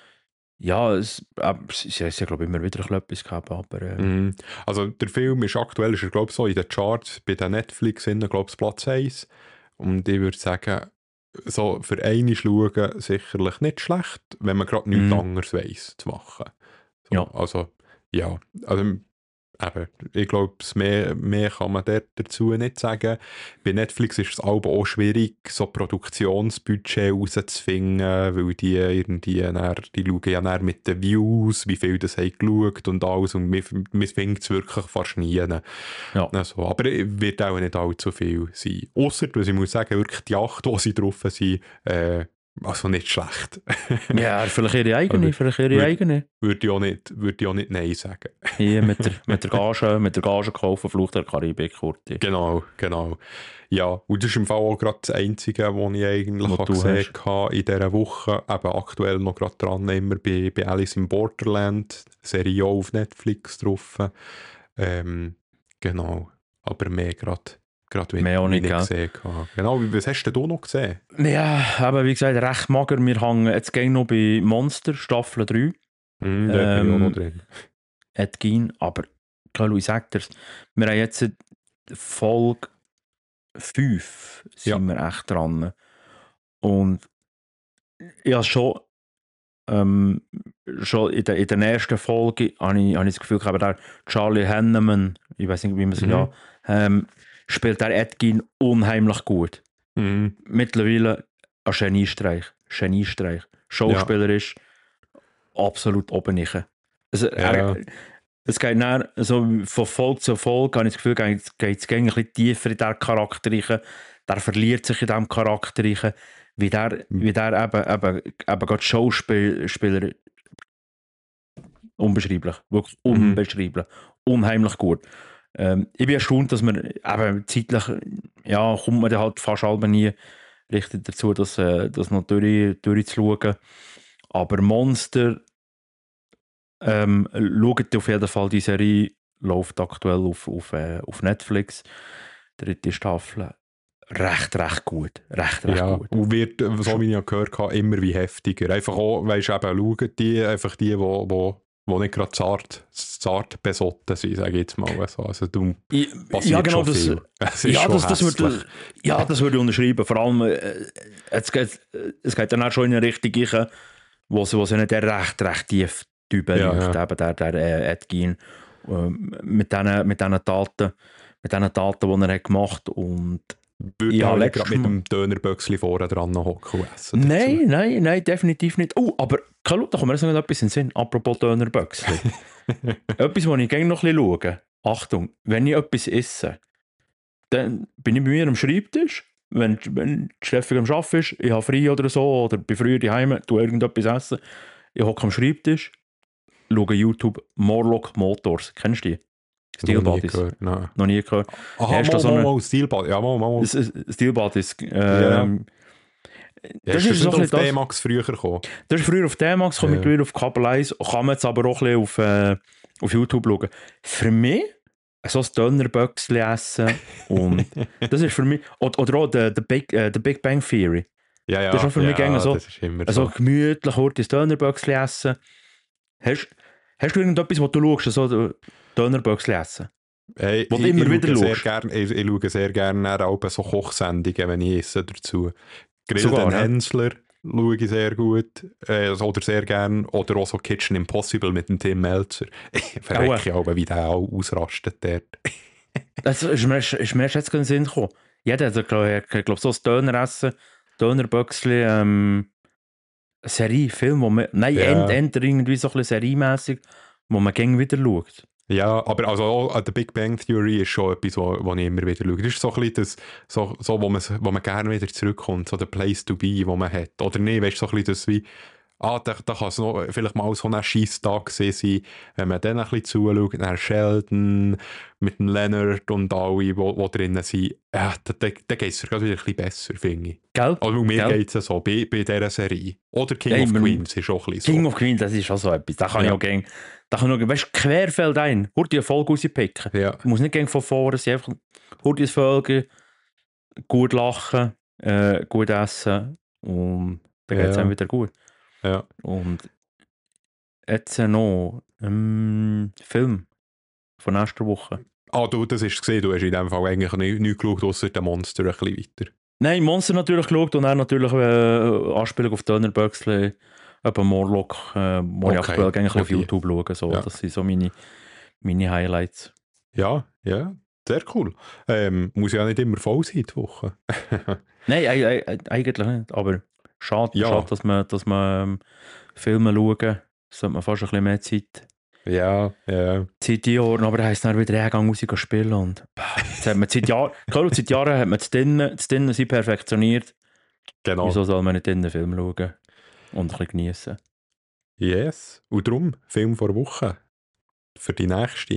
Ja, es, äh, sie sie haben, glaube ich, immer wieder etwas gehabt, aber äh, Mhm. Also der Film ist aktuell, ist er, glaube ich, so in den Charts bei den Netflix, glaube ich, Platz eins. Und ich würde sagen, so für eine schauen sicherlich nicht schlecht, wenn man gerade nichts Mhm. anderes weiss zu machen. So, Ja. Also, ja, also eben, ich glaube, mehr, mehr kann man dort dazu nicht sagen. Bei Netflix ist es aber auch schwierig, so Produktionsbudget rauszufinden, weil die irgendwie, dann, die schauen ja dann mit den Views, wie viel das haben geschaut und alles, und man, man findet es wirklich fast nie. ja. Also, aber es wird auch nicht allzu viel sein. Ausser, was ich muss sagen, wirklich die acht, die sie drauf sind, äh, also nicht schlecht. Ja, vielleicht ihre eigene, Aber vielleicht ihre würde- eigene. Würde ich auch nicht, würde ich auch nicht Nein sagen. Hier mit der, mit der Gage, mit der Gage kaufen, Flucht der Karibik, Kurti. Genau, genau. Ja, und das ist im Fall auch gerade das Einzige, was ich eigentlich Was habe du gesehen hast. habe in dieser Woche. Eben aktuell noch gerade dran, immer bei, bei Alice in Borderland, Serie auch auf Netflix drauf. Ähm, genau, aber mehr gerade, gerade wie, Mehr auch wie nicht, ich gell? gesehen habe. Genau, was hast denn du noch gesehen? Ja, aber wie gesagt, recht mager. Wir hängen jetzt gehen noch bei Monster, Staffel drei. Hm, da bin ich auch noch Ähm, drin. Ed Gein, aber Carlo, ich sag dir's, wir haben jetzt Folge fünf sind wir echt dran. Und ich habe schon, ähm, schon in der, in der ersten Folge habe ich, habe ich das Gefühl gehabt, der Charlie Hanneman, ich weiß nicht, wie man es Mhm. ja, ähm, spielt der Ed Gein unheimlich gut. Mhm. Mittlerweile ein Geniestreich. Geniestreich. Schauspielerisch absolut oben nicht. Also, Ja. er, es geht dann, also von Folge zu Folge, habe ich das Gefühl, geht es ein bisschen tiefer in diesen Charakter rein. Der verliert sich in diesem Charakter rein. Wie der, wie der eben, eben, eben gerade Schauspieler unbeschreiblich. Wirklich Mhm. unbeschreiblich. Unheimlich gut. Ähm, ich bin erstaunt, dass man eben zeitlich, ja, kommt man dann halt fast alle nie richtig dazu, das, äh, das noch durch, durchzuschauen. Aber Monster, ähm, schaut auf jeden Fall, die Serie läuft aktuell auf, auf, äh, auf Netflix. Dritte Staffel. Recht, recht gut. Recht, recht Ja, gut. und wird, so wie ich ja gehört habe, immer wie heftiger. Einfach auch, weißt du, eben schauen die, einfach die, wo, wo, wo nicht gerade zart, zart besotten sind, sage ich jetzt mal. Also, also du Ich, passiert ja, genau, schon das, viel. Es ist ja, schon das, das hässlich. würde, ja, das würde ich unterschreiben. Vor allem, äh, es, geht, es geht dann auch schon in eine Richtung, rein, wo sie, wo sie nicht der recht, recht tief beleuchtet, Ja, ja. eben der, der äh, Ed Gein, äh, mit diesen mit diesen Taten, mit diesen Taten, die er hat gemacht hat. Und Würde Ja, ja, nicht letztes gerade mit Mal- dem Dönerböckchen vorne dran noch hocken und essen. dazu. nein, nein, nein, definitiv nicht. Oh, aber Kalu, da kommt mir jetzt noch etwas in den Sinn. Apropos Dönerböckchen. Etwas, wo ich gerne noch ein bisschen schaue. Achtung, wenn ich etwas esse, dann bin ich bei mir am Schreibtisch. Wenn, wenn Steffi am Arbeiten ist, ich habe frei oder so, oder bin früher daheim, tue irgendetwas essen. Ich hocke am Schreibtisch, schaue YouTube Morlock Motors. Kennst du die? Steel Noch nie Bodies. gehört, nein. Noch nie gehört. Aha, Hast du mal, so mal, eine- mal, Steel Bodies. Ja, mal, mal. Das ist- Steel Bodies. Ähm, Ja. das Hast ist du so nicht ein auf bisschen das. D-Max früher gekommen? Das ist früher auf D-Max, kommt Ja. mittlerweile auf Kabel eins, kann man jetzt aber auch ein bisschen auf, äh, auf YouTube schauen. Für mich, so ein Dönerböckchen essen und das ist für mich, oder, oder auch der, der, Big, äh, der Big Bang Theory. Ja, ja. Das ist auch für mich ja, gerne so- Das ist immer Also so. gemütlich, kurz ein Dönerböckchen essen. Hast, hast du irgendetwas, was du schaust? Also, Dönerböckchen essen. Hey, Wo ich, du immer ich, wieder schaue sehr schaust. gern, ich, ich schaue sehr gerne auch so Kochsendungen, wenn ich esse dazu. Grill Sogar, den ja. Hensler schaue ich sehr gut. Äh, oder sehr gern. Oder auch so Kitchen Impossible mit dem Tim Melzer. Ich verrecke ja auch, wie der auch ausrastet dort. Das ist mir, ist mir erst jetzt in den Sinn gekommen. Jeder hat, glaube ich, glaub, so ein Döner-Essen, Dönerböckchen, ähm, eine Serie, Film, wo man, nein, Ja. end, end irgendwie so ein bisschen seriemässig, wo man gäng wieder schaut. Ja, aber also auch an der Big Bang Theory ist schon etwas, wo, wo ich immer wieder schaue. Das ist so ein bisschen das, so, so, wo, man, wo man gerne wieder zurückkommt, so der Place to be, wo man hat. Oder nicht, weißt du, so ein bisschen das wie, ah, da, da kann es noch vielleicht mal so ein Scheisstag sein, wenn man dann ein bisschen zuschaut, dann Sheldon mit dem Leonard und alle, die wo drinnen sind, ja, da, da, da geht es dir gerade wieder ein bisschen besser, finde ich. Gell? Also mir Gell? geht es ja so, bei, bei dieser Serie. Oder King Ja, of ich mein, Queens ist auch ein bisschen King so. of Queens, das ist schon so etwas. Da kann Ja. ich auch gäng, da kann ich auch, weißt du, querfeld ein, hol dir eine Folge rauspicken. Ja. Du musst nicht gäng von vorne, sie einfach, hol dir eine Folge, gut lachen, äh, gut essen und dann geht es Ja. einem wieder gut. Ja. Und jetzt noch ähm, Film von nächster Woche. Ah, du, das hast du gesehen, du hast in dem Fall eigentlich nicht, nicht geschaut, ausser den Monster ein bisschen weiter. Nein, Monster natürlich geschaut und dann natürlich äh, Anspielung auf Dönerböckchen, etwa Morlock, äh, wo ich Okay, aktuell gerne auf okay. YouTube schaue. So. Ja. Das sind so meine, meine Highlights. Ja, ja, sehr cool. Ähm, muss ja nicht immer voll sein, die Woche. Nein, ei- ei- ei- eigentlich nicht. Aber schade, Ja. schade dass man, dass man ähm, Filme schauen, sollte man fast ein bisschen mehr Zeit, Ja, ja. Zeit einordnen. Aber da heisst es dann wieder, ich gehe Musik spielen. Und pah, jetzt hat man seit Jahren, klar, seit Jahren hat man das Drinnen, das Drinnen sind perfektioniert. Genau. Wieso soll man nicht drinnen Film schauen und ein bisschen genießen? Yes. Und darum, Film vor Woche. Für die nächste.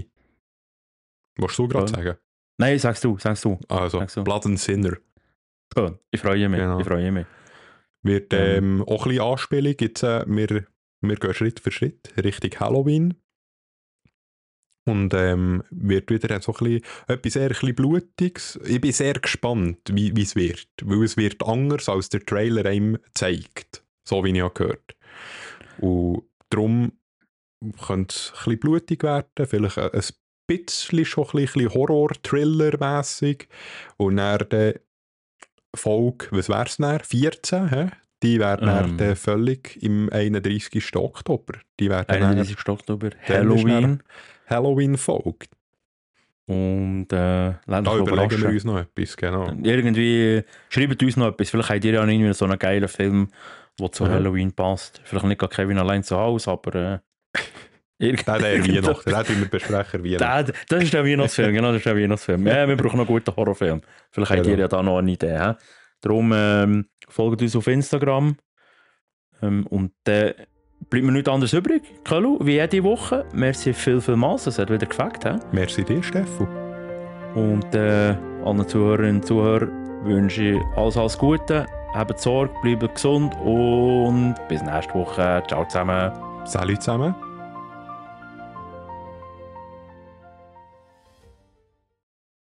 Willst du gerade Ja. sagen? Nein, sagst du, sagst du. Also, Sag so. Blood and Sinner. Schön. Ich freue mich, Genau. ich freue mich. Wird ähm, auch ein bisschen Anspielung. Jetzt, äh, wir, wir gehen Schritt für Schritt Richtung Halloween. Und ähm, wird wieder so ein bisschen, etwas sehr ein bisschen Blutiges. Ich bin sehr gespannt, wie es wird. Weil es wird anders, als der Trailer einem zeigt. So wie ich auch gehört. Und darum könnte es ein bisschen blutig werden. Vielleicht ein bisschen schon ein bisschen Horror-Thriller-mässig. Und dann die Folge, was wäre es dann? vierzehn, hä? Die wäre Ähm. dann völlig im einunddreißigsten Oktober. Die wäre dann einunddreißigsten Oktober, ist Halloween. Halloween-Folge. Und äh, lasst Da euch überlegen wir überraschen. uns noch etwas, genau. Irgendwie, schreibt uns noch etwas. Vielleicht habt ihr ja irgendwie so einen geilen Film, der zu Ja. Halloween passt. Vielleicht nicht gar Kevin allein zu Hause, aber äh, irgend- Der der Weihnachten, den tun wir besprechen Weihnachten. Der, das ist der Weihnachtsfilm, genau, das ist der Weihnachtsfilm. Ja, wir brauchen noch einen guten Horrorfilm. Vielleicht habt ihr Genau. ja da noch eine Idee. He? Darum ähm, folgt uns auf Instagram. Ähm, und dann bleibt mir nichts anderes übrig. Kalu, wie jede Woche. Merci viel, viel mal. Es hat wieder gefällt. He? Merci dir, Stefan. Und äh, allen Zuhörerinnen und Zuhörern wünsche ich alles, alles Gute. Habt Sorge, bleibt gesund und bis nächste Woche. Ciao zusammen. Salut zusammen.